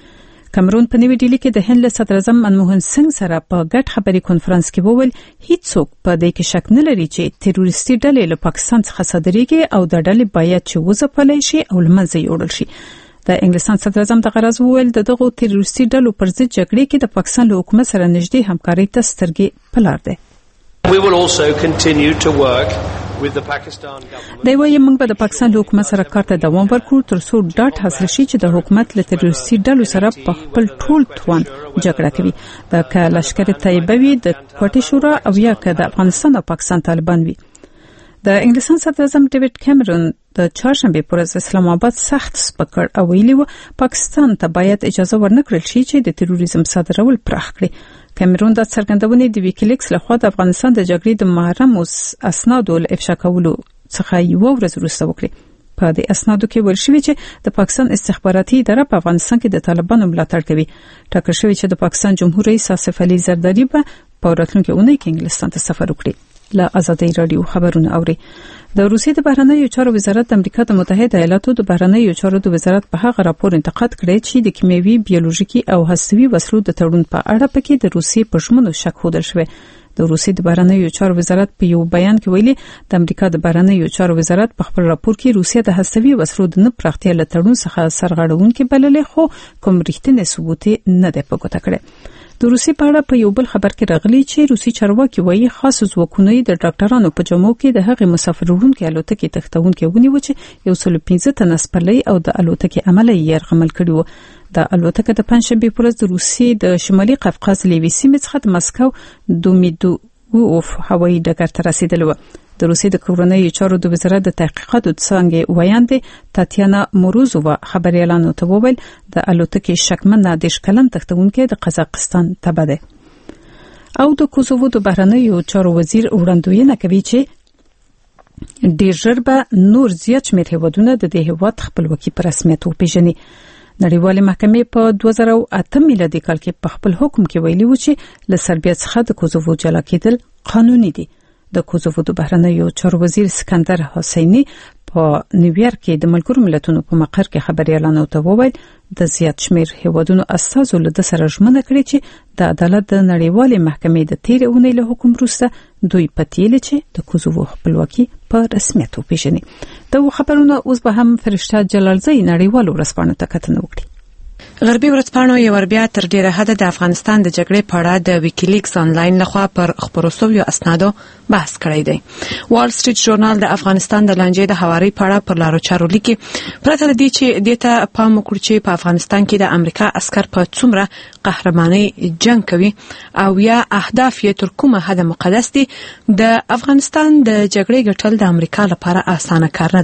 کیمرون په نوې ډیلی کې د هند له صدر اعظم منموهن سنگ سره په ګډ خبري کانفرنس کې وویل هیڅوک په دې کې شک نه لري چې تروریستي ډلې له پاکستان څخه صادرېږي او د ډلې باید چې وځپلې شي او لمنځه یوړل شي. د انګلستان صدر اعظم د غرض وویل د دغو تروریستي ډلو پر ضد جګړې کې د پاکستان له حکومت سره نږدې همکاري ته سترګې په لار ده. We will also continue to work with the Pakistan government. دا وایي موږ به د پاکستان له حکومت سره کار ته دوام ورکړو تر څو ډاډ حاصل شي چې د حکومت له تروریستي ډلو سره په خپل ټول توان جګړه کوي. دا که لشکر طیبه وي د کوټې شورا او یا که د افغانستان او پاکستان طالبان وي. د انګلستان صدر اعظم ډیوډ کیمرون د چهارشنبه پر ورځ اسلام آباد سخت سپکړ او ویلي و پاکستان ته باید اجازه ورنکړل شي چې د تروریزم صادرول پراخ کړي. کیمرون د څرګندونې د ویکیلیکس لخوا د افغانستان د جګړې د محرم اسنادو له افشا کولو څخه یو ورځ وروسته وکړي. په دې اسنادو کې ویل شوی چې د پاکستان استخباراتي اداره په افغانستان کې د طالبانو ملاتړ کوي. ټاکل شوی چې د پاکستان جمهور رئیس آصف علي زرداری به په راتلونکي اونۍ کې انګلستان ته سفر وکړي. له آزادۍ رادیو خبرونه اوري. د روسیې د بهرنیو چارو وزارت د امریکا د متحده ایالاتو د بهرنیو چارو د وزارت په هغه راپور انتقاد کړی چې د کیمیاوي بیولوژیکي او هستوي وسلو د تړون په اړه پکې د روسیې په ژمنو شک ښودل شوی. د روسیې د بهرنیو چارو وزارت په یو بیان کې ویلي د امریکا د بهرنیو چارو وزارت په خپل راپور کې روسیه د هستوي وسلو د نه پراختیا له تړون څخه سرغړونکې بللې خو کوم رښتینی ثبوت نه دی په ګوته کړی. د روسي په اړه په یو بل خبر کې راغلی چې روسي چارواکي وایي خاص ځواکونه د ډاکټرانو په جمعو کې د هغې مسافر وړونکو الوتکې تختونکو ونیو چې یو سل پنځه تنه سپرلۍ او د الوتکې عمله یې یرغمل کړی و. د الوتکه د پنځشنبه پر ورځ د روسي د شمالي قفقاز لیوي سیمې څخه د مسکو دومیدوف هوایي ډګر ته رسیدلی و. د روسیې د کورنیو چارو د وزارت د تحقیقاتو څنګه ویاندې تاتیانا موروزووا خبريالانو ته وویل د الوتکې شکمنه د شکلن تختونکو د قزاقستان تبع ده. او د کوزوو د بهرنیو چارو وزیر وړاندوینه کوي چې ډیر ژر به نور زیات شمېر هیوادونه د دې هیواد خپلواکي په رسمیت وپیژني. نړیوالې محکمې په دوه زره اته میلادي کال کې په خپل حکم کې ویلي و چې له سربیا څخه د کوزوو جلا کېدل قانوني دي. د کوزوو د بهرنیو چارو وزیر سکندر حسیني په نیویارک کې د ملګرو ملتونو په مقر کې خبريالانو ته وویل د زیات شمېر هیوادونو استازو له سره ژمنه کړې چې د عدالت د نړیوالې محکمې د تیر اونۍ له حکم وروسته دوی پتیل چې د کوزوو خپلواکي په رسمیت وپیژني. د خبرونو اوس به هم فرشته جلالزی نړیوالو ورځپاڼو ته کتنه وکړي. غربي ورځپاڼو یو ور بیا تر ډیره حد د افغانستان د جګړې په اړه د ویکیلیکس آنلاین لخوا پر خبرو شویو اسنادو بحث کړی دی. وال سټریټ ژورنال د افغانستان د لانجې د هواري په اړه پر لارو چارو لیکي پرته لدی چې دته پام وکړي چې په افغانستان کې د امریکا عسكر په څومره قهرماني جنگ کوي او یا اهداف یې تر کومه حد مقدس دي. د افغانستان د جګړې ګټل د امریکا لپاره اسانه کار نه دی.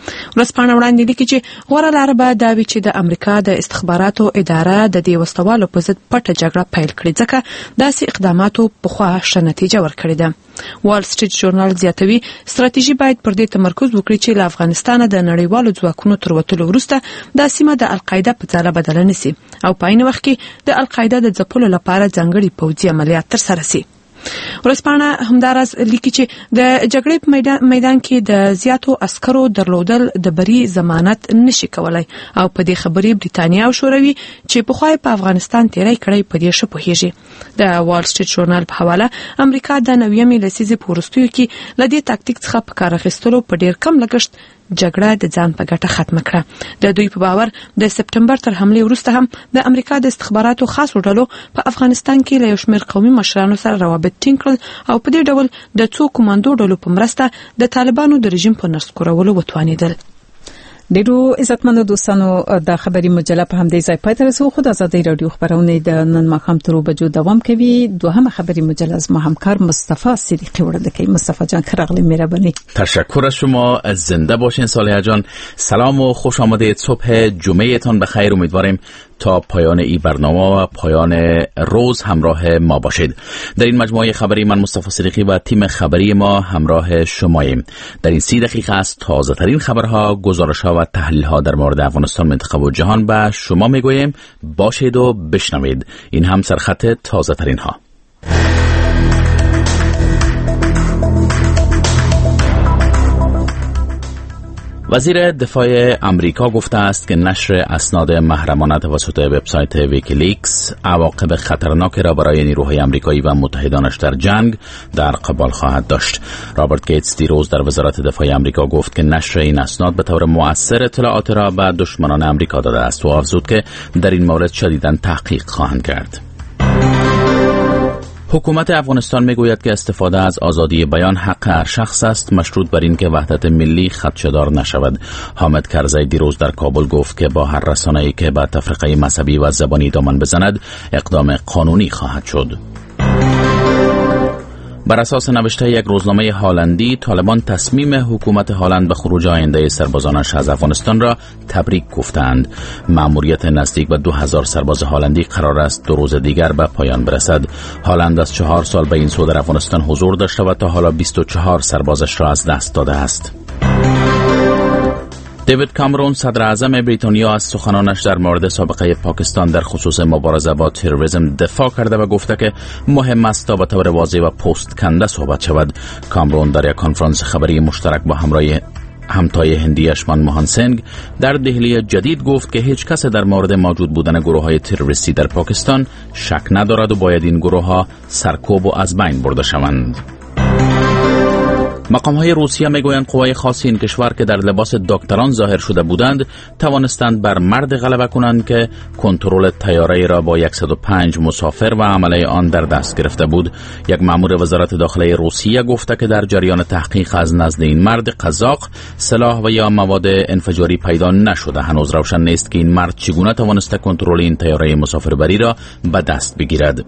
ورځپاڼه وړاندې لیکي چې غوړه لار به دا وي چې د امریکا د استخباراتو اداره د دې وسوالو په ضد پټه جګړه پیل کړي ځکه داسې اقداماتو په خوا ښه نتیجه ورکړې ده. وال سټریټ ژورنال زیاتوي ستراتیژي باید پر دې تمرکز وکړي چې له افغانستان د نړیوالو ځواکونو تر وتلو وروسته د سیمه د القاعده په ځاله بدل نشي او په عین وخت کې د القاعده د ځپلو لپاره ځانګړي پوځي عملیات ترسره شي. ورځپاڼه همداراز لیکي چې د جګړې په میدان, میدان کې د زیاتو عسکرو درلودل د بری ضمانت نشي کولای او په دې خبرې بریتانیا او شوروي چې په خوای په افغانستان تیری کړی په دې شپه هیږي. د وال سټریټ ژورنال په حواله امریکا د نویمې لسیزې په وروستیو کې له دې تاکتیک څخه په کار اخیستلو په ډیر کم لګښت جګړه د ځان په ګټه ختم کړه. د دوی په باور د سپټمبر تر حمله وروسته هم د امریکا د استخباراتو خاصو ډلو په افغانستان کې له یو شمېر قومي مشرانو سره روابط ټینګ کړل او په دې ډول د څو کمانډو ډلو په مرسته د طالبانو د رژیم په نسکورولو وتوانیدل. ډیرو عزتمنو دوستانو د خبري مجله په همدې ځای پای ته رسو. خو د آزادۍ رادیو خبرونه د نن ماښام تر بجو دوام کوي. دوهمه خبري مجله از ما همکار مصطفی صدیقی وړاندې کوي. مصطفی جان خیرغلی مهربانی. تشکر از شما. زنده باشین صالحه جان. سلام و خوش آمدید. صبح جمعه تان بخیر. امیدواریم تا پایان این برنامه و پایان روز همراه ما باشید. در این مجموعه خبری من مصطفی صدیقی و تیم خبری ما همراه شماییم. در این سی دقیقه از تازه ترین خبرها، گزارش‌ها و تحلیل‌ها در مورد افغانستان، منطقه و جهان به شما میگوییم. باشید و بشنوید. این هم سرخط تازه ترین ها. وزیر دفاع امریکا گفته است که نشر اسناد محرمانه توسط وبسایت ویکیلیکس عواقب خطرناکی را برای نیروهای امریکایی و متحدانش در جنگ در قبال خواهد داشت. رابرت گیتس دیروز در وزارت دفاع امریکا گفت که نشر این اسناد به طور مؤثر اطلاعات را به دشمنان امریکا داده است و افزود که در این مورد شدیداً تحقیق خواهند کرد. حکومت افغانستان میگوید که استفاده از آزادی بیان حق هر شخص است، مشروط بر این که وحدت ملی خدشه‌دار نشود. حامد کرزی دیروز در کابل گفت که با هر رسانه‌ای که به تفرقه مذهبی و زبانی دامن بزند اقدام قانونی خواهد شد. بر اساس نوشته یک روزنامه هالندی، طالبان تصمیم حکومت هالند به خروج آینده سربازانش از افغانستان را تبریک گفتند. مأموریت نزدیک به دو هزار سرباز هالندی قرار است دو روز دیگر به پایان برسد. هالند از چهار سال به این سو در افغانستان حضور داشته و تا حالا بیست و چهار سربازش را از دست داده است. دیوید کامرون صدر اعظم بریتانیا از سخنانش در مورد سابقه پاکستان در خصوص مبارزه با تروریسم دفاع کرده و گفته که مهم است تا به طور واضح و پست کنده صحبت شود. کامرون در یک کنفرانس خبری مشترک با همراه همتای هندیش منموهن سینگ در دهلی جدید گفت که هیچ کس در مورد موجود بودن گروه‌های تروریستی در پاکستان شک ندارد و باید این گروه‌ها سرکوب و از بین برده شوند. مقام‌های روسیه میگویند قوای خاص این کشور که در لباس دکتران ظاهر شده بودند توانستند بر مرد غلبه کنند که کنترل طیاره را با صد و پنج مسافر و عمله آن در دست گرفته بود. یک مأمور وزارت داخله روسیه گفته که در جریان تحقیق از نزد این مرد قزاق سلاح و یا مواد انفجاری پیدا نشده. هنوز روشن نیست که این مرد چگونه توانسته کنترل این طیاره مسافربری را به دست بگیرد.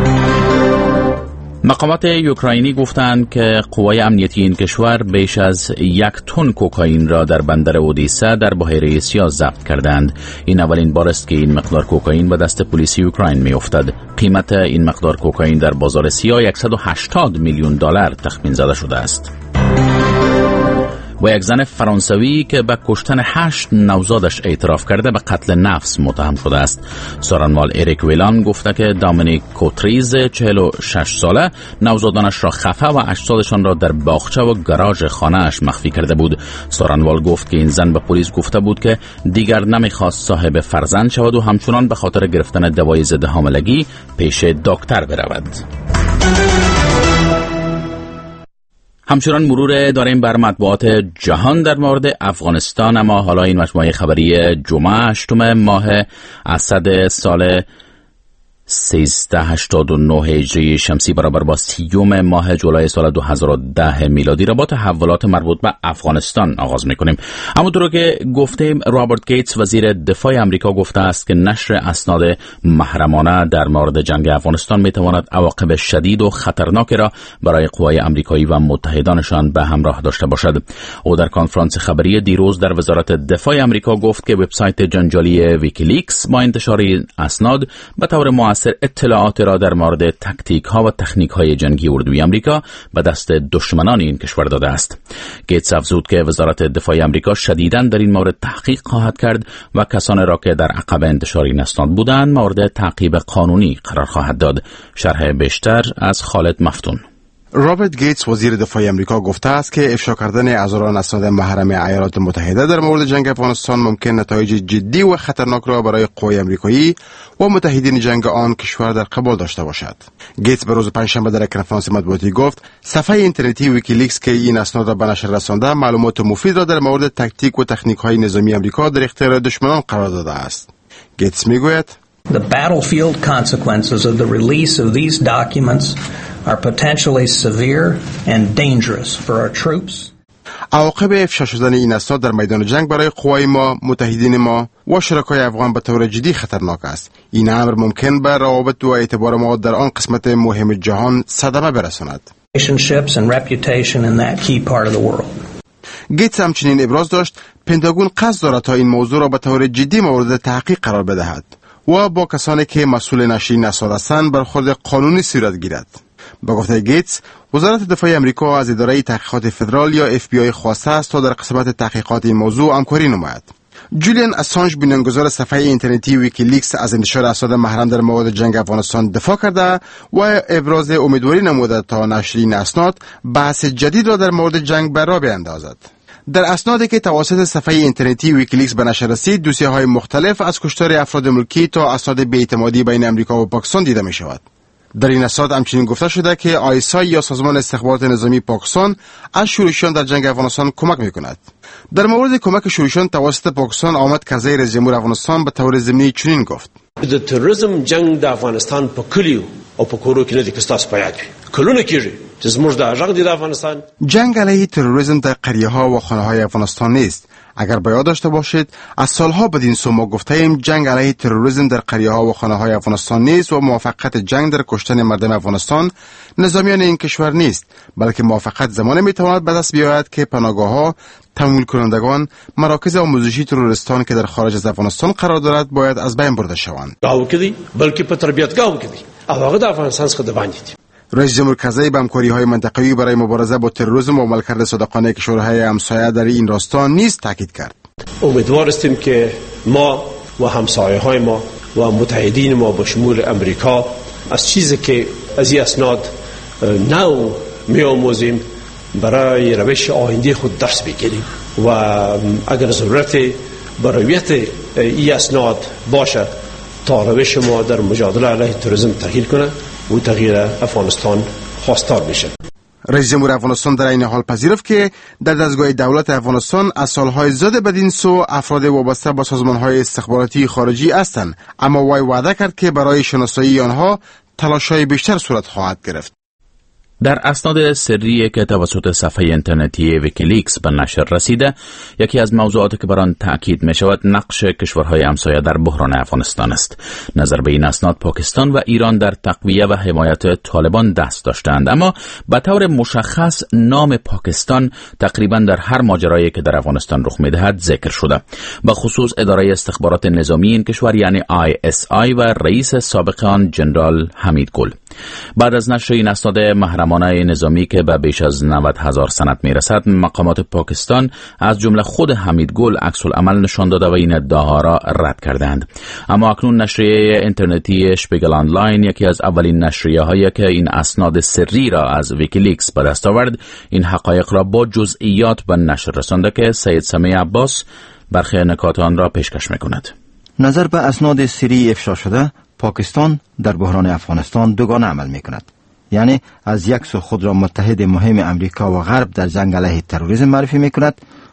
مقامات اوکراینی گفتند که قوای امنیتی این کشور بیش از یک تن کوکائین را در بندر اودیسا در بحیره سیاه ضبط کردند. این اولین بار است که این مقدار کوکائین به دست پلیس اوکراین می افتد. قیمت این مقدار کوکائین در بازار سیاه صد و هشتاد میلیون دلار تخمین زده شده است. و یک زن فرانسوی که به کشتن هشت نوزادش اعتراف کرده به قتل نفس متهم شده است. سارنوال اریک ویلان گفته که دامینیک کوتریز چهل و شش ساله نوزادانش را خفه و اجسادشان را در باغچه و گاراژ خانه‌اش مخفی کرده بود. سارنوال گفت که این زن به پلیس گفته بود که دیگر نمیخواست صاحب فرزند شود و همچنان به خاطر گرفتن دوای ضد حاملگی پیش دکتر برود. همچنان مرور داریم بر مطبوعات جهان در مورد افغانستان، اما حالا این مجموعه خبری جمعه هشتم ماه اسد سال سیزده هشتاد و نه هجری شمسی برابر با سیوم ماه جولای سال دو هزار و ده میلادی را با تحولات مربوط به افغانستان آغاز می‌کنیم. همونطور که گفتیم رابرت گیتس وزیر دفاع آمریکا گفته است که نشر اسناد محرمانه در مورد جنگ افغانستان می‌تواند عواقب شدید و خطرناکی را برای قوای آمریکایی و متحدانشان به همراه داشته باشد. او در کنفرانس خبری دیروز در وزارت دفاع آمریکا گفت که وبسایت جنجالی ویکیلیکس با انتشار این اسناد به طور مؤثر اطلاعات را در مورد تاکتیک ها و تکنیک های جنگی اردوی آمریکا به دست دشمنان این کشور داده است. گیتس افزود که وزارت دفاع آمریکا شدیداً در این مورد تحقیق خواهد کرد و کسانی را که در عقب انتشار این اسناد بودند مورد تعقیب قانونی قرار خواهد داد. شرح بیشتر از خالد مفتون. رابرت گیتس وزیر دفاع آمریکا گفته است که افشا کردن هزاران اسناد محرم ایالات متحده در مورد جنگ افغانستان ممکن نتایج جدی و خطرناک را برای قوای آمریکایی و متحدین جنگ آن کشور در قبال داشته باشد. گیتس به روز پنجشنبه در کنفرانس مطبوعاتی گفت صفحه اینترنتی ویکیلیکس که این اسناد را به نشر رسانده معلومات مفید را در مورد تاکتیک و تکنیک های نظامی آمریکا در اختیار دشمنان قرار داده است. گیتس میگوید The battlefield consequences of the release of these documents are potentially severe and dangerous for our troops. عواقب افشا شدن این اسناد در میدان جنگ برای قوای ما، متحدین ما و شرکای افغان به طور جدی خطرناک است. این امر ممکن به روابط و اعتبار ما در آن قسمت مهم جهان صدمه برساند. And reputation in that key part of the world. گیتس همچنین ابراز داشت پنتاگون قصد دارد تا این موضوع را به طور جدی مورد تحقیق قرار بدهد و با کسانی که مسئول نشر این اسناد هستند برخورد قانونی صورت گیرد. با گفته گیتس، وزارت دفاع آمریکا از اداره تحقیقات فدرال یا اف بی آی خواسته است تا در قسمت تحقیقات این موضوع همکاری نماید. جولیان اسانژ بنیانگذار صفحه اینترنتی ویکیلیکس از انتشار اسناد محرم در مورد جنگ افغانستان دفاع کرده و ابراز امیدواری نموده تا نشر این اسناد بحث جدید را در مورد جنگ بر راه بیندازد. در اسنادی که توسط صفحه اینترنتی ویکیلیکس به نشر رسید، دوسیه‌های مختلف از کشتار افراد ملکی تا اسناد بی‌اعتمادی بین آمریکا و پاکستان دیده می شود. در این اسناد همچنین گفته شده که آی اس آی یا سازمان استخبارات نظامی پاکستان از شورشیان در جنگ افغانستان کمک می کند. در مورد کمک شورشیان توسط پاکستان آمد کرزی رئیس جمهور افغانستان به طور ضمنی چنین گفت: د تروریزم جنگ د افغانستان په کلیو او په کورو کې نه دي که تاسو په یاد وي کلونه کېږي چې زموږ د غږ د افغانستان جنگ علیه تروریسم در قریه ها و خانه های افغانستان نیست. اگر به یاد داشته باشید از سالها بدین سو ما گفته ایم جنگ علیه تروریسم در قریه ها و خانه های افغانستان نیست و موافقت جنگ در کشتن مردم افغانستان نظامیان این کشور نیست، بلکه موافقت زمانی میتواند به دست بیاید که پناهگاه ها، تمویل کنندگان، مراکز آموزشی تروریستان که در خارج از افغانستان قرار دارد باید از بین برده شوند. داو کدی بلکه په تربیتګاو کدی او هغه د افغانستان څخه د باندې دي. رئیس جمهور کرزی به همکاری‌های منطقه‌ای برای مبارزه با تروریسم و عملکرد صادقانه کشورهای همسایه در این راستا نیز تاکید کرد. امیدوار هستیم که ما و همسایه‌های ما و متحدین ما به شمول امریکا از چیزی که از این اسناد نو می‌آموزیم برای روش آینده خود درس بگیریم و اگر ضرورت برایت این اسناد باشه تا روش ما در مجادله علیه تروریسم تغییر کنه و تغییر افغانستان خواستار بشه. رئیس جمهور افغانستان در این حال پذیرفت که در دستگاه دولت افغانستان از سالهای زیاد بدین سو افراد وابسته با سازمانهای استخباراتی خارجی هستند، اما وی وعده کرد که برای شناسایی آنها تلاش‌های بیشتر صورت خواهد گرفت. در اسناد سری که توسط صفحه اینترنتی ویکیلیکس به نشر رسیده، یکی از موضوعاتی که بر آن تاکید می شود نقش کشورهای همسایه در بحران افغانستان است. نظر به این اسناد پاکستان و ایران در تقویه و حمایت طالبان دست داشتند، اما به طور مشخص نام پاکستان تقریبا در هر ماجرایی که در افغانستان رخ می دهد ذکر شده. به خصوص اداره استخبارات نظامی این کشور یعنی آی اس آی و رئیس سابق آن جنرال حمید گل. بعد از نشر این اسناد محرمانه نظامی که به بیش از نود هزار سند میرسد، مقامات پاکستان از جمله خود حمید گل عکس العمل نشان داده و این ادعاها را رد کردند. اما اکنون نشریه اینترنتی شپیگل آنلاین، یکی از اولین نشریه هایی که این اسناد سری را از ویکیلیکس به دست آورد، این حقایق را با جزئیات به نشر رسانده که سید سمیع عباس برخی نکات آن را پیشکش میکند. نظر به اسناد سری افشا شده، پاکستان در بحران افغانستان دوگانه عمل می کند. یعنی از یک سو خود را متحد مهم امریکا و غرب در جنگ علیه تروریسم معرفی می کند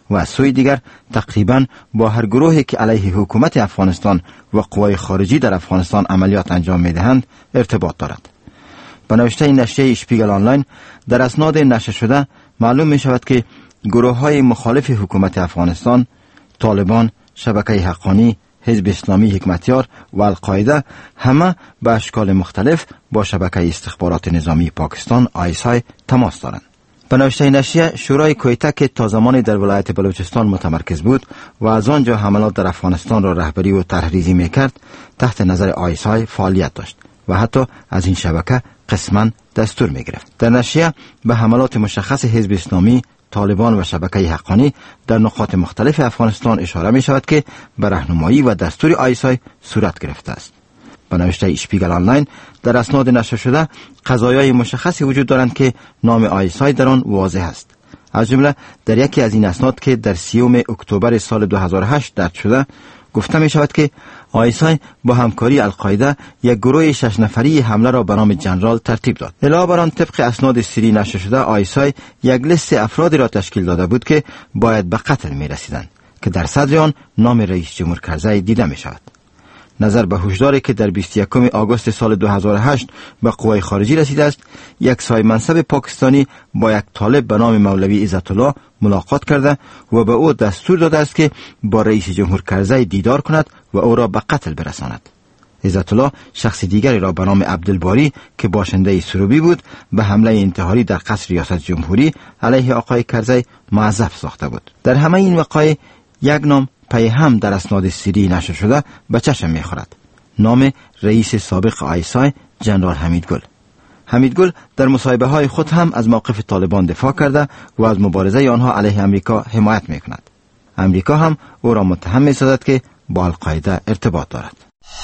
و از سوی دیگر تقریبا با هر گروهی که علیه حکومت افغانستان و قوای خارجی در افغانستان عملیات انجام می‌دهند ارتباط دارد. به نوشته نشریه اشپیگل آنلاین در اسناد نشر شده معلوم می شود که گروه های مخالف حکومت افغانستان، طالبان، شبکه حقانی، حزب اسلامی حکمتیار و القاعده همه به اشکال مختلف با شبکه استخبارات نظامی پاکستان آی اس آی تماس دارند. به نوشته نشریه شورای کویته که تا زمانی در ولایت بلوچستان متمرکز بود و از آنجا حملات در افغانستان را رهبری و طرحریزی میکرد تحت نظر آی اس آی فعالیت داشت و حتی از این شبکه قسما دستور میگرفت. در نشریه به حملات مشخص حزب اسلامی، طالبان و شبکه حقانی در نقاط مختلف افغانستان اشاره می شود که به راهنمایی و دستور آی اس آی صورت گرفته است. به نوشته اشپیگل آنلاین در اسناد نشر شده قضایای مشخصی وجود دارند که نام آی اس آی در آن واضح است. از جمله در یکی از این اسناد که در سیوم اکتبر سال دو هزار و هشت درج شده گفته می شود که آی اس آی با همکاری القاعده یک گروه شش نفری حمله را به نام جنرال ترتیب داد. علاوه بر آن طبق اسناد سری نشر شده آی اس آی یک لیست افرادی را تشکیل داده بود که باید به قتل می رسیدند که در صدر آن نام رئیس جمهور کرزی دیده می شود. نظر به هشداری که در بیست و یکم آگوست سال دو هزار و هشت به قوای خارجی رسیده است، یک صاحب منصب پاکستانی با یک طالب به نام مولوی عزت الله ملاقات کرده و به او دستور داده است که با رئیس جمهور کرزی دیدار کند و او را به قتل برساند. عزت الله شخص دیگری را به نام عبدالباری که باشنده سروبی بود به حمله انتحاری در قصر ریاست جمهوری علیه آقای کرزی موظف ساخته بود. در همه این وقایع یک نام پی هم در اسناد سری نشر شده به چشم می‌خورد. نام رئیس سابق آی اس آی جنرال حمیدگل. حمیدگل در مصاحبه های خود هم از موقف طالبان دفاع کرده و از مبارزه آنها علیه امریکا حمایت می‌کند. امریکا هم او را متهم می‌سازد که با القاعده ارتباط دارد.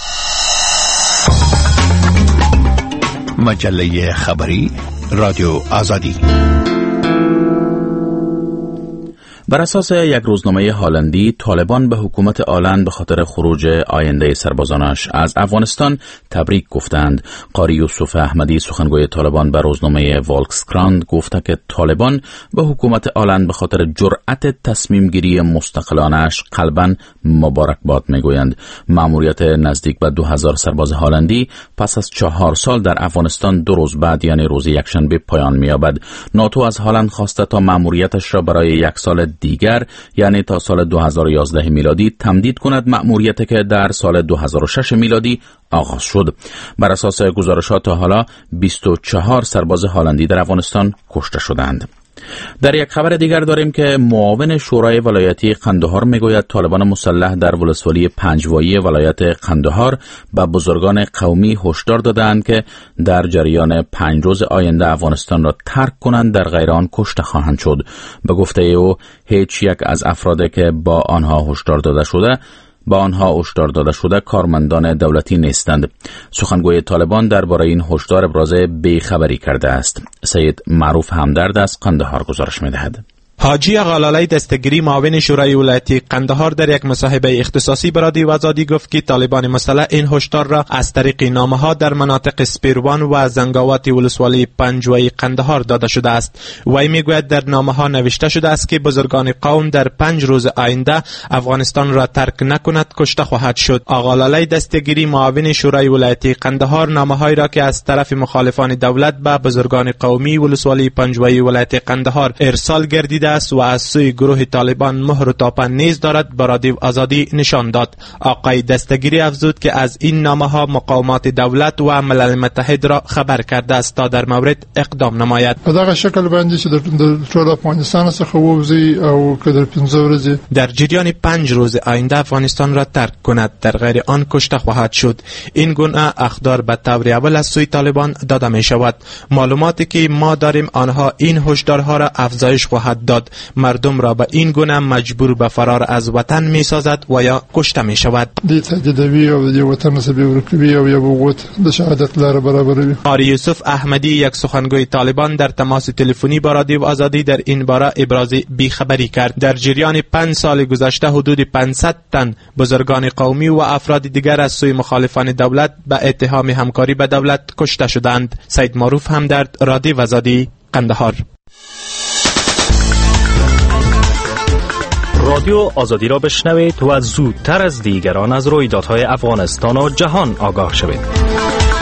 مجله خبری رادیو آزادی. بر اساس یک روزنامه هلندی، طالبان به حکومت آلند به خاطر خروج آینده سربازانش از افغانستان تبریک گفتند. قاری یوسف احمدی سخنگوی طالبان به روزنامه والکسکراند گفته که طالبان به حکومت آلند به خاطر جرأت تصمیم گیری مستقلانش قلباً مبارکباد میگویند. مأموریت نزدیک به دو هزار سرباز هلندی پس از چهار سال در افغانستان دو روز بعد یعنی روز یکشنبه پایان می‌یابد. ناتو از هلند خواسته تا مأموریتش را برای یک سال دیگر یعنی تا سال دو هزار و یازده میلادی تمدید کند، مأموریتی که در سال دو هزار و شش میلادی آغاز شد. بر اساس گزارشات تا حالا بیست و چهار سرباز هلندی در افغانستان کشته شدند. در یک خبر دیگر داریم که معاون شورای ولایتی قندهار میگوید طالبان مسلح در ولسوالی پنجوایی ولایت قندهار به بزرگان قومی هشدار دادند که در جریان پنج روز آینده افغانستان را ترک کنند، در غیر آن کشته خواهند شد. به گفته او هیچ یک از افرادی که با آنها هشدار داده شده با آنها هشدار داده شده کارمندان دولتی نیستند. سخنگوی طالبان درباره این هشدار ابراز بیخبری کرده است. سید معروف همدرد از قندهار گزارش می‌دهد. حاجی غلالی دستگیری معاون شورای ولایتی قندهار در یک مصاحبه اختصاصی به رادیو آزادی گفت که طالبان مسلح این هشدار را از طریق نامه‌ها در مناطق سپیروان و زنگاوات ولسوالی پنجوایی قندهار داده شده است. وی میگوید در نامه‌ها نوشته شده است که بزرگان قوم در پنج روز آینده افغانستان را ترک نکند کشته خواهد شد. غلالی دستگیری معاون شورای ولایتی قندهار نامه‌هایی را که از طرف مخالفان دولت به بزرگان قومی ولسوالی پنجوایی ولایت قندهار ارسال گردیده است و از سوی گروه طالبان مهر و تاپن نیز دارد به رادیو آزادی نشان داد. آقای دستگیری افزود که از این نامه‌ها مقامات دولت و ملل متحد را خبر کرده است تا در مورد اقدام نماید. په دغه شکل باندې چې د ټول افغانستان څخه ووځي او که در پنځه ورځې در جریان پنج روز آینده افغانستان را ترک کند، در غیر آن کشته خواهد شد. این گونه اخطار به طور اول از سوی طالبان داده می شود. معلوماتی که ما داریم آنها این هشدارها را افزایش خواهد داد. مردم را به این گونه مجبور به فرار از وطن می سازد و یا کشته می شود. دی تهدیدوي او د وطن څخه ورکوي او یا بوت د شهادت لاره برابروي. قاری یوسف احمدی یک سخنگوی طالبان در تماس تلفنی با رادیو آزادی در این باره ابراز بیخبری کرد. در جریان پنج سال گذشته حدود پانصد تن بزرگان قومی و افراد دیگر از سوی مخالفان دولت به اتهام همکاری با دولت کشته شدند. سید معروف همدرد، رادیو آزادی، قندهار. رادیو آزادی را بشنوید و زودتر از دیگران از رویدادهای افغانستان و جهان آگاه شوید.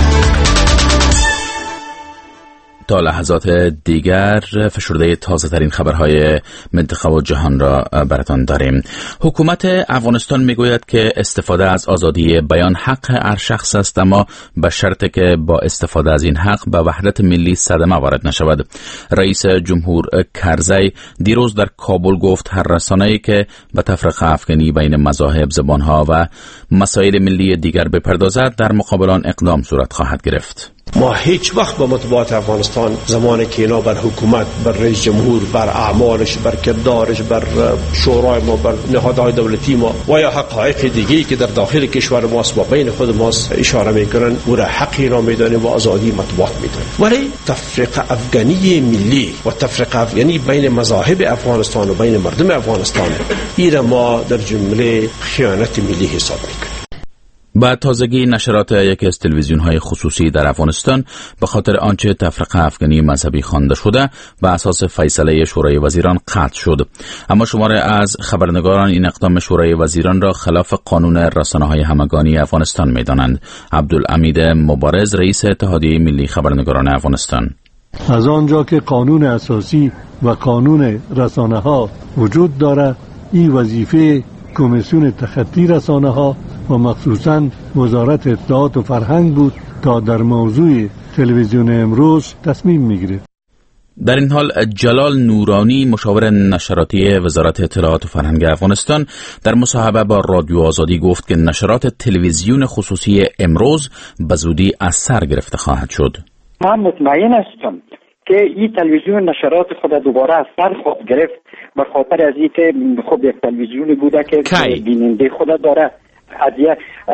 تا لحظات دیگر فشرده تازه ترین خبرهای منطقه و جهان را براتان داریم. حکومت افغانستان میگوید که استفاده از آزادی بیان حق هر شخص است، اما به شرطی که با استفاده از این حق به وحدت ملی صدمه وارد نشود. رئیس جمهور کرزی دیروز در کابل گفت هر رسانه‌ای که به تفرقه افغانی بین مذاهب، زبانها و مسائل ملی دیگر بپردازد در مقابل آن اقدام صورت خواهد گرفت. ما هیچ وقت با مطبوعات افغانستان زمانی که اینا بر حکومت، بر رئیس جمهور، بر اعمالش، بر کردارش، بر شورای ما، بر نهادهای دولتی ما و یا حقایق دیگری که در داخل کشور ماست و بین خود ماست اشاره میکنن او را حقی را میدانیم و آزادی مطبوعات میدانیم. ولی تفرقه افغانی ملی و تفرقه افغانی بین مذاهب افغانستان و بین مردم افغانستان این ما در جمله خیانت ملی حساب میکنیم. با تازگی نشرات یکی از تلویزیون‌های خصوصی در افغانستان به خاطر آنچه تفرقه افغانی مذهبی خوانده شده به اساس فیصله شورای وزیران قطع شد. اما شماره از خبرنگاران این اقدام شورای وزیران را خلاف قانون رسانه‌های همگانی افغانستان می‌دانند. عبدالحمید مبارز، رئیس اتحادیه ملی خبرنگاران افغانستان: از آنجا که قانون اساسی و قانون رسانه‌ها وجود دارد، این وظیفه کمیسیون تخطی رسانه‌ها و مخصوصاً وزارت اطلاعات و فرهنگ بود تا در موضوع تلویزیون امروز تصمیم میگیرد. در این حال جلال نورانی، مشاور نشراتی وزارت اطلاعات و فرهنگ افغانستان، در مصاحبه با رادیو آزادی گفت که نشرات تلویزیون خصوصی امروز به زودی از سر گرفته خواهد شد. من مطمئن هستم که این تلویزیون نشرات خود دوباره از سر خود گرفت به خاطر از اینکه خود یک تلویزیون بوده که بیننده خود داره. ادیه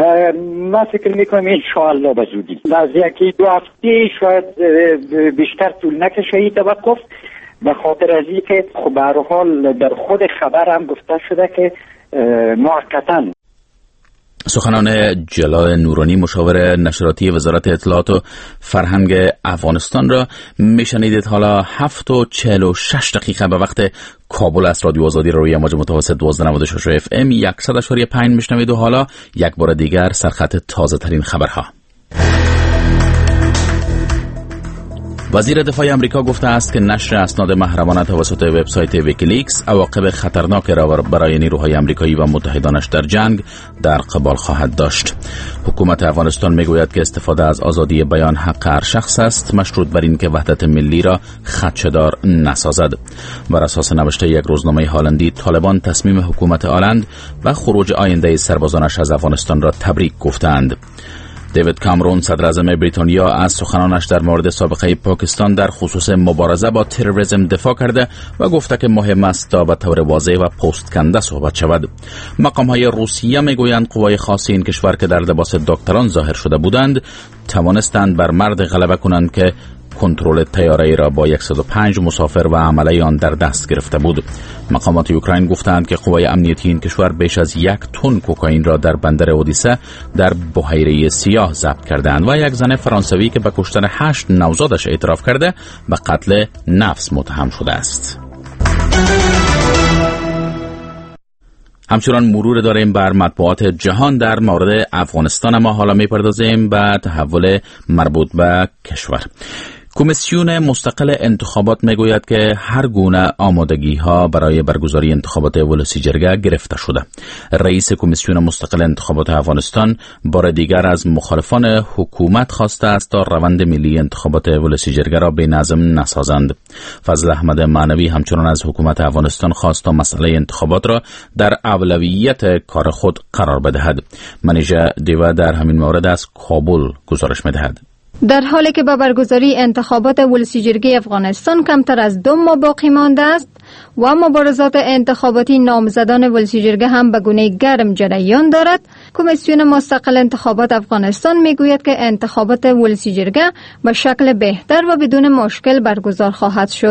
ما فکر میکنم ان شاء الله به زودی از یکی دو هفته شاید بیشتر طول نکشه این توقف، به خاطر از اینکه خب به هر حال در خود خبر هم گفته شده که موقتا. سخنان جلال نورانی، مشاور نشراتی وزارت اطلاعات و فرهنگ افغانستان را میشنیدید. حالا هفت و چهل و شش دقیقه به وقت کابل است. رادیو آزادی را روی موج متوسط دوازده نود و شش اف ام صد و شش و پنج میشنوید و حالا یک بار دیگر سرخط تازه ترین خبرها. وزیر دفاع آمریکا گفته است که نشر اسناد محرمانه توسط وبسایت ویکیلیکس عواقب خطرناک را برای نیروهای آمریکایی و متحدانش در جنگ در قبال خواهد داشت. حکومت افغانستان میگوید که استفاده از آزادی بیان حق هر شخص است، مشروط بر این که وحدت ملی را خدشه‌دار نسازد. بر اساس نوشته یک روزنامه هلندی، طالبان تصمیم حکومت آلند و خروج آینده سربازانش از افغانستان را تبریک گفتند. دیوید کامرون، صدر اعظم بریتانیا، از سخنانش در مورد سابقه پاکستان در خصوص مبارزه با تروریسم دفاع کرده و گفته که مهم است تا به طور واضح و پست کنده صحبت شود. مقام‌های روسیه میگویند قوای خاص این کشور که در لباس دکتران ظاهر شده بودند توانستند بر مرد غلبه کنند که کنترل طیاره را با صد و پنج مسافر و عمله آن در دست گرفته بود. مقامات اوکراین گفتند که قوای امنیتی این کشور بیش از یک تن کوکائین را در بندر اودیسه در بحیره سیاه ضبط کردند و یک زن فرانسوی که به کشتن هشت نوزادش اعتراف کرده به قتل نفس متهم شده است. همچنان مرور داریم بر مطبوعات جهان در مورد افغانستان، اما حالا میپردازیم به تحول مربوط به کشور. کمیسیون مستقل انتخابات میگوید که هر گونه آمادگی ها برای برگزاری انتخابات ولسی جرگه گرفته شده. رئیس کمیسیون مستقل انتخابات افغانستان بار دیگر از مخالفان حکومت خواسته است تا روند ملی انتخابات ولسی جرگه را به نظم نسازند. فضل احمد معنوی همچنان از حکومت افغانستان خواست تا مسئله انتخابات را در اولویت کار خود قرار بدهد. منیژه دیوه در همین مورد از کابل گزارش میدهد. در حالی که با برگزاری انتخابات ولسی جرگه افغانستان کمتر از دو ماه باقی مانده است و مبارزات انتخاباتی نامزدان ولسی جرگه هم به گونه گرم جریان دارد، کمیسیون مستقل انتخابات افغانستان میگوید که انتخابات ولسی جرگه به شکل بهتر و بدون مشکل برگزار خواهد شد.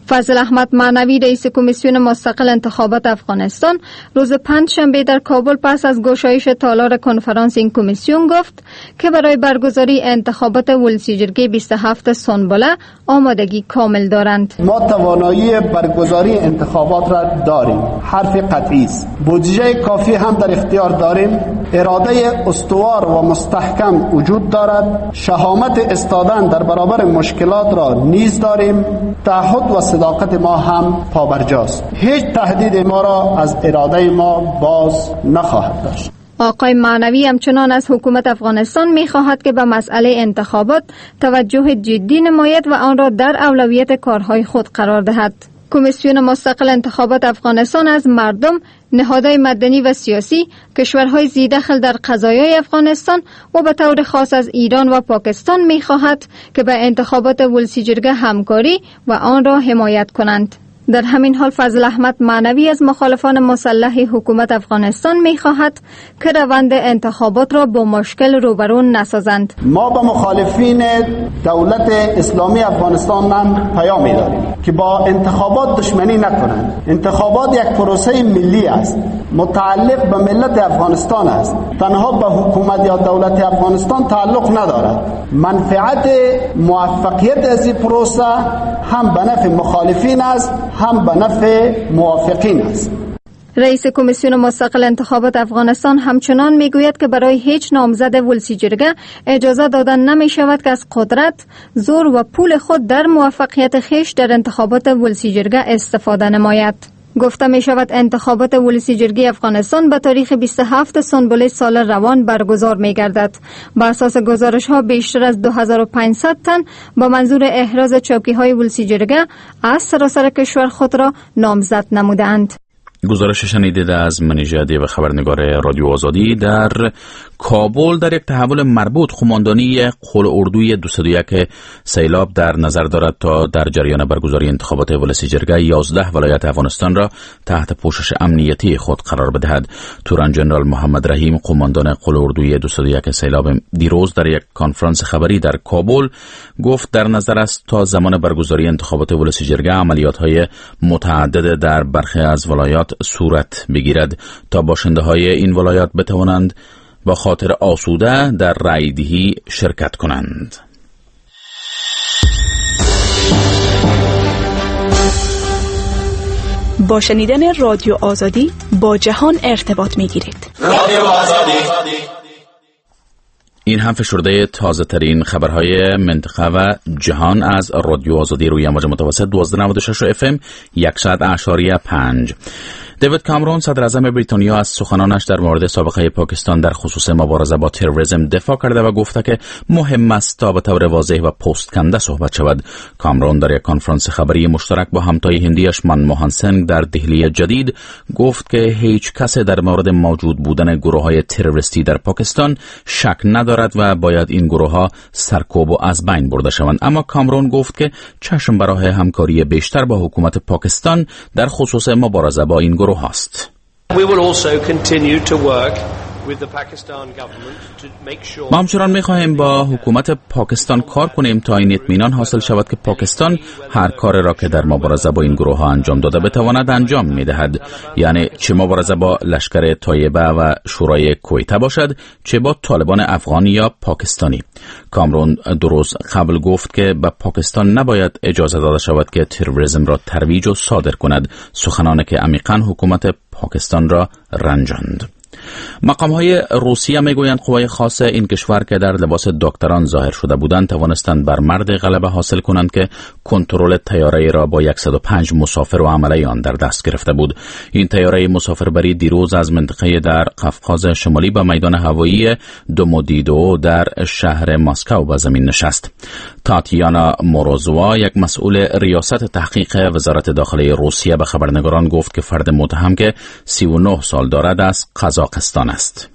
فضل احمد معنوی رئیس کمیسیون مستقل انتخابات افغانستان روز پنجشنبه در کابل پس از گشایش تالار کنفرانس این کمیسیون گفت که برای برگزاری انتخابات ولسی جرگه بیست و هفتم سنبله آمادگی کامل دارند. ما توانایی برگزاری انتخابات را داریم، حرف قطعی است. بودجه کافی هم در اختیار داریم، اراده استوار و مستحکم وجود دارد، شهامت استادن در برابر مشکلات را نیز داریم، تعهد و صداقت ما هم پابرجاست. هیچ تهدید ما را از اراده ما باز نخواهد داشت. آقای معنوی همچنان از حکومت افغانستان می خواهد که به مسئله انتخابات توجه جدی نماید و آن را در اولویت کارهای خود قرار دهد. کمیسیون مستقل انتخابات افغانستان از مردم، نهادهای مدنی و سیاسی، کشورهای ذی‌دخل در قضایای افغانستان و به طور خاص از ایران و پاکستان می خواهد که به انتخابات ولسی جرگه همکاری و آن را حمایت کنند. در همین حال فضل احمد معنوی از مخالفان مسلح حکومت افغانستان می خواهد که روند انتخابات را با مشکل روبرو نسازند. ما به مخالفین دولت اسلامی افغانستان هم پیامی داریم که با انتخابات دشمنی نکنند. انتخابات یک پروسه ملی است، متعلق به ملت افغانستان است، تنها به حکومت یا دولت افغانستان تعلق ندارد. منفعت موفقیت از این پروسه هم به نفع مخالفین است، هم به نفع موافقین است. رئیس کمیسیون مستقل انتخابات افغانستان همچنان میگوید که برای هیچ نامزد ولسی جرگه اجازه دادن نمی شود که از قدرت، زور و پول خود در موفقیت خیش در انتخابات ولسی جرگه استفاده نماید. گفته می شود انتخابات ولسی جرگه افغانستان به تاریخ بیست و هفتم سنبله سال روان برگزار می گردد. بر اساس گزارش ها بیشتر از دو هزار و پانصد تن با منظور احراز چوکی های ولسی جرگه از سراسر کشور خود را نامزد نمودند. گزارش شنیدید از منیژادی و خبرنگار رادیو آزادی. در کابل در یک تحول مربوط خماندانی قول اردوی دویست و یک سیلاب در نظر دارد تا در جریان برگزاری انتخابات ولسی جرگه یازده ولایت افغانستان را تحت پوشش امنیتی خود قرار بدهد. توران جنرال محمد رحیم قماندان قول اردوی دویست و یک سیلاب دیروز در یک کنفرانس خبری در کابل گفت در نظر است تا زمان برگزاری انتخابات ولسی جرگه عملیات‌های متعدد در برخی از ولایات صورت بگیرد تا باشنده های این ولایات بتوانند با خاطر آسوده در رایدهی شرکت کنند. با شنیدن رادیو آزادی با جهان ارتباط می گیرید. رادیو آزادی. این هم فشرده تازه ترین خبرهای منطقه و جهان از رادیو آزادی روی امواج متوسط دویست و نود و شش اف ام صد اشاریه پنج. دیوید کامرون صدر اعظم بریتانیا از سخنانش در مورد سابقه پاکستان در خصوص مبارزه با تروریسم دفاع کرده و گفته که مهم است تا به طور واضح و پست کنده صحبت شود. کامرون در یک کنفرانس خبری مشترک با همتای هندیش منموهن سنگ در دهلی جدید گفت که هیچ کس در مورد موجود بودن گروه‌های تروریستی در پاکستان شک ندارد و باید این گروه‌ها سرکوب و از بین برده شوند. اما کامرون گفت که چشم به راه همکاری بیشتر با حکومت پاکستان در خصوص مبارزه با این گروه هست. ما همچنان می‌خواهیم با حکومت پاکستان کار کنیم تا این اطمینان حاصل شود که پاکستان هر کار را که در مبارزه با این گروه ها انجام داده بتواند انجام می‌دهد، یعنی چه مبارزه با لشکر طیبه و شورای کویته باشد، چه با طالبان افغانی یا پاکستانی. کامرون دو روز قبل گفت که به پاکستان نباید اجازه داده شود که تروریسم را ترویج و صادر کند، سخنانی که عمیقاً حکومت پاکستان را رنجاند. مقام‌های روسیه میگویند قوای خاص این کشور که در لباس دکتران ظاهر شده بودند توانستند بر مرد غلبه حاصل کنند که کنترل طیاره را با صد و پنج مسافر و عمله آن در دست گرفته بود. این طیاره مسافربری دیروز از منطقه در قفقاز شمالی به میدان هوایی دومودیدو در شهر مسکو به زمین نشست. تاتیانا موروزوا، یک مسئول ریاست تحقیق وزارت داخلی روسیه، به خبرنگاران گفت که فرد متهم که سی و نه سال دارد از قزاقستان است.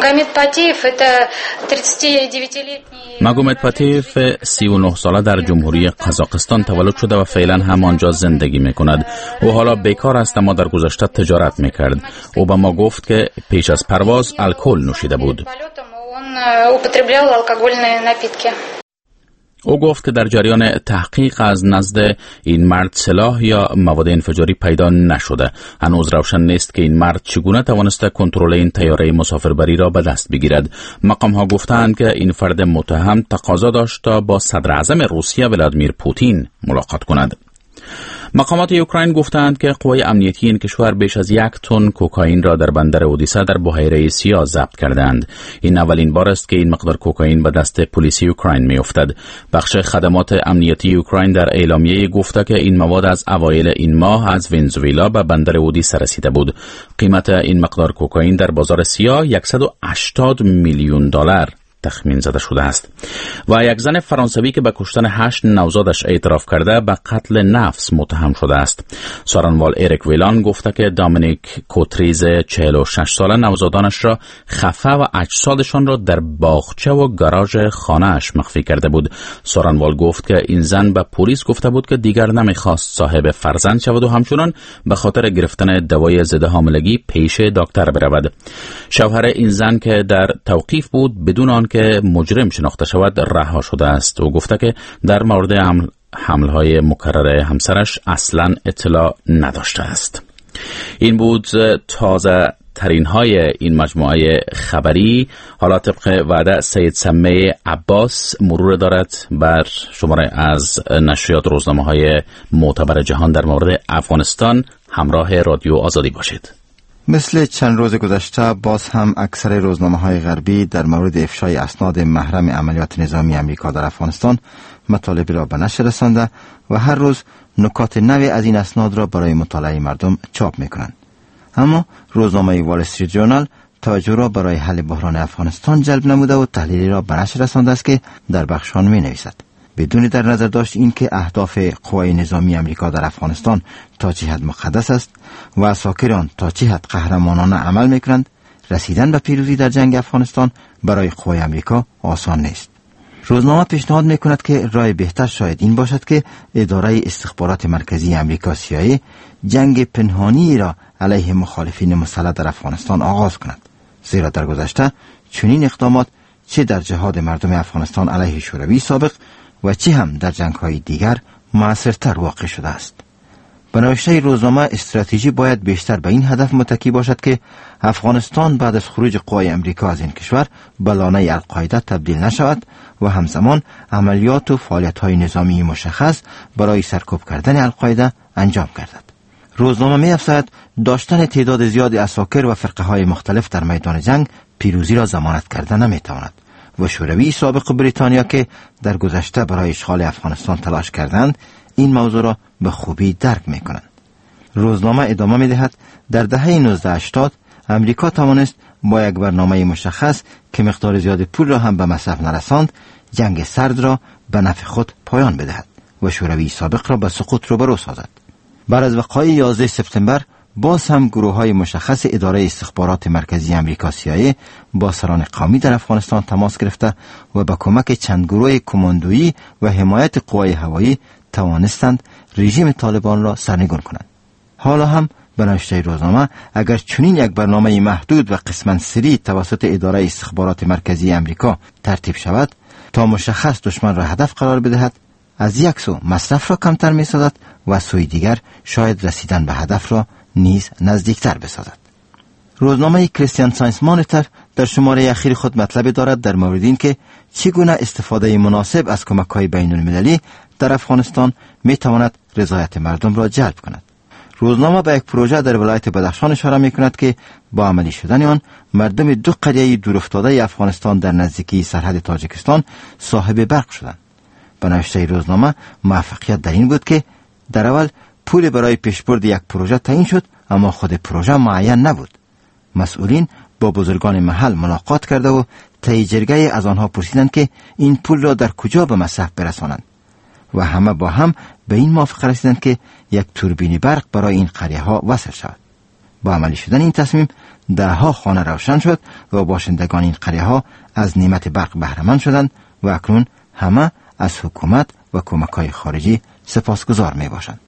ماگومد پاتیف سی و نه ساله در جمهوری قزاقستان تولد شده و فعلا هم آنجا زندگی می کند. او حالا بیکار است اما در گذشته تجارت می کرد. او به ما گفت که پیش از پرواز الکل نوشیده بود. او گفت که در جریان تحقیق از نزد این مرد سلاح یا مواد انفجاری پیدا نشده. هنوز روشن نیست که این مرد چگونه توانسته کنترل این طیاره مسافربری را به دست بگیرد. مقام ها گفتند که این فرد متهم تقاضا داشت تا با صدر اعظم روسیه ولادیمیر پوتین ملاقات کند. مقامات اوکراین گفتند که قوای امنیتی این کشور بیش از یک تن کوکائین را در بندر اودیسا در بحیره سیاه ضبط کردند. این اولین بار است که این مقدار کوکائین به دست پلیس اوکراین میافتد. بخش خدمات امنیتی اوکراین در اعلامیه گفته که این مواد از اوایل این ماه از ونزوئلا به بندر اودیسا رسیده بود. قیمت این مقدار کوکائین در بازار سیاه صد و هشتاد میلیون دلار تخمین زده شده است. و یک زن فرانسوی که به کشتن هشت نوزادش اعتراف کرده به قتل نفس متهم شده است. سارنوال اریک ویلان گفته که دامینیک کوتریز چهل و شش ساله نوزادانش را خفه و اجسادشان را در باغچه و گاراژ خانه‌اش مخفی کرده بود. سارنوال گفت که این زن به پلیس گفته بود که دیگر نمیخواست صاحب فرزند شود و همچنان به خاطر گرفتن دوای ضد حاملگی پیش دکتر برود. شوهر این زن که در توقیف بود بدون آن که مجرم شناخته شود رها شده است و گفته که در مورد حمل حمل‌های مکرر همسرش اصلا اطلاع نداشته است. این بود تازه ترین های این مجموعه خبری. حالا طبق وعده سید سمه عباس مرور دارد بر شماره از نشریات روزنامه های معتبر جهان در مورد افغانستان. همراه رادیو آزادی باشید. مثل چند روز گذشته باز هم اکثر روزنامه‌های غربی در مورد افشای اسناد محرم عملیات نظامی امریکا در افغانستان مطالبی را به نشر رسانده و هر روز نکات نوی از این اسناد را برای مطالعه مردم چاپ می‌کنند. اما روزنامه وال استریت ژورنال توجه را برای حل بحران افغانستان جلب نموده و تحلیلی را به نشر رسانده است که در بخش آن می‌نویسد بدون در نظر داشت این که اهداف قوای نظامی امریکا در افغانستان تا چه حد مقدس است و اساکر آن تا چه حد قهرمانانه عمل میکنند، رسیدن به پیروزی در جنگ افغانستان برای قوای امریکا آسان نیست. روزنامه پیشنهاد میکند که راه بهتر شاید این باشد که اداره استخبارات مرکزی امریکا سی آی ای جنگ پنهانی را علیه مخالفین مسلح در افغانستان آغاز کند، زیرا در گذشته چنین اقدامات چه در جهاد مردم افغانستان علیه شوروی سابق و چه هم در جنگ‌های دیگر موثرتر واقع شده است. به نوشته روزنامه استراتژی باید بیشتر به این هدف متکی باشد که افغانستان بعد از خروج قوای امریکا از این کشور به لانه القاعده تبدیل نشود و همزمان عملیات و فعالیت‌های نظامی مشخص برای سرکوب کردن القاعده انجام گردد. روزنامه می‌افزاید داشتن تعداد زیاد اساکر و فرقه‌های مختلف در میدان جنگ پیروزی را ضمانت کرده نمی‌تواند و شوروی سابق بریتانیا که در گذشته برای اشغال افغانستان تلاش کردند این موضوع را به خوبی درک می‌کنند. روزنامه ادامه می‌دهد در دهه نوزده هشتاد امریکا توانست با یک برنامه مشخص که مقدار زیاد پول را هم به مصرف نرساند جنگ سرد را به نفع خود پایان بدهد و شوروی سابق را به سقوط روبرو سازد. بعد از وقایع یازده سپتامبر باز هم گروه‌های مشخص اداره استخبارات مرکزی امریکا سی آی ای با سران قومی در افغانستان تماس گرفته و با کمک چند گروه کماندویی و حمایت قوای هوایی توانستند رژیم طالبان را سرنگون کنند. حالا هم به نوشته روزنامه اگر چنین یک برنامه محدود و قسماً سری توسط اداره استخبارات مرکزی امریکا ترتیب شود تا مشخص دشمن را هدف قرار بدهد، از یک سو مصرف را کمتر می‌سازد و از سوی دیگر شاید رسیدن به هدف را نیز نزدیکتر بسازد. روزنامه کریستیان ساینس مانیتور در شماره اخیر خود مطلب دارد در مورد این که چگونه استفاده مناسب از کمک‌های بین‌المللی در افغانستان می‌تواند رضایت مردم را جلب کند. روزنامه به یک پروژه در ولایت بدخشان اشاره می‌کند که با عملی شدن آن مردم دو قریه دورافتاده افغانستان در نزدیکی سرحد تاجیکستان صاحب برق شدند. به نوشته روزنامه موفقیت در این بود که در اول پول برای پیشبرد یک پروژه تعیین شد اما خود پروژه معین نبود. مسئولین با بزرگان محل ملاقات کرده و طی جرگه از آنها پرسیدند که این پول را در کجا به مصرف برسانند و همه با هم به این موافقه رسیدند که یک توربین برق برای این قریه ها وصل شود. با عملی شدن این تصمیم ده ها خانه روشن شد و باشندگان این قریه ها از نعمت برق بهره‌مند شدند و اکنون همه از حکومت و کمک‌های خارجی سپاسگزار میباشند.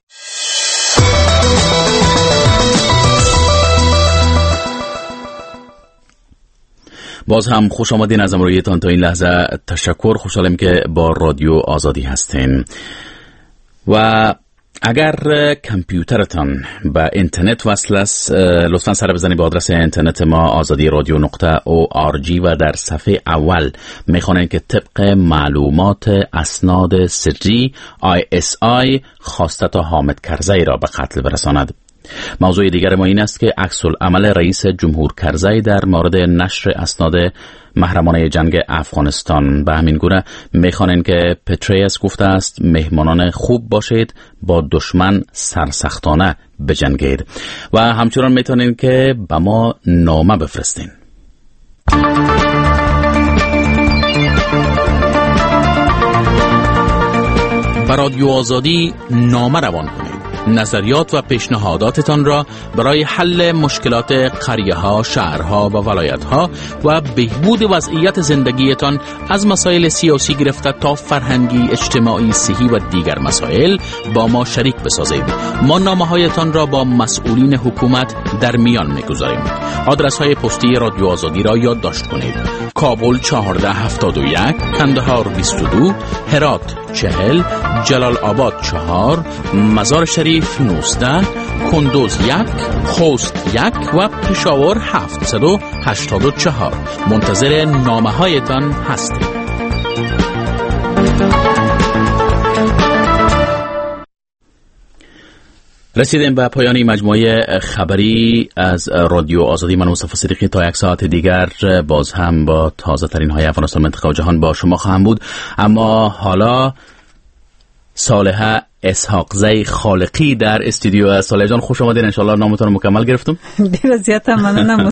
باز هم خوش آمدین از امرویتان. تا این لحظه تشکر. خوشحالم که با رادیو آزادی هستین و اگر کامپیوترتان به اینترنت وصل است لطفا سر بزنید به آدرس اینترنت ما آزادی رادیو نقطه او آر جی و در صفحه اول میخوانید که طبق معلومات اسناد سری آی اس آی خواسته تا حامد کرزی را به قتل برساند. موضوع دیگر ما این است که عکس العمل رئیس جمهور کرزی در مورد نشر اسناد محرمانه جنگ افغانستان. به همین گونه میخوانند که پتریاس گفته است مهمانان خوب باشید، با دشمن سرسختانه بجنگید و همچنان میتونین که به ما نامه بفرستین. به رادیو آزادی نامه روان کنید. نظریات و پیشنهاداتتان را برای حل مشکلات قریه ها، شهرها و ولایت ها و بهبود وضعیت زندگیتان از مسائل سیاسی گرفته تا فرهنگی، اجتماعی، صحی و دیگر مسائل با ما شریک بسازید. ما نامه هایتان را با مسئولین حکومت در میان میگذاریم. آدرس های پستی رادیو آزادی را یادداشت کنید: کابل چهارده هفتاد و یک، کندهار بیست و دو، هرات چهل، جلال آباد چهار، مزار شریف نوزده، کندوز یک، خوست یک و پشاور هفتصد و هشتاد و چهار. منتظر نامه هایتان هستیم. رسیدیم به پایان مجموعه خبری از رادیو آزادی. من مصطفی صدیقی تا یک ساعت دیگر باز هم با تازه ترین های افغانستان، منطقه و جهان با شما خواهم بود. اما حالا صالحه اسحاقزی خالقی در استودیو. صالح جان خوش آمدین. ان شاء الله نامتون رو مکمل گرفتم. دیر زیاد ممنونم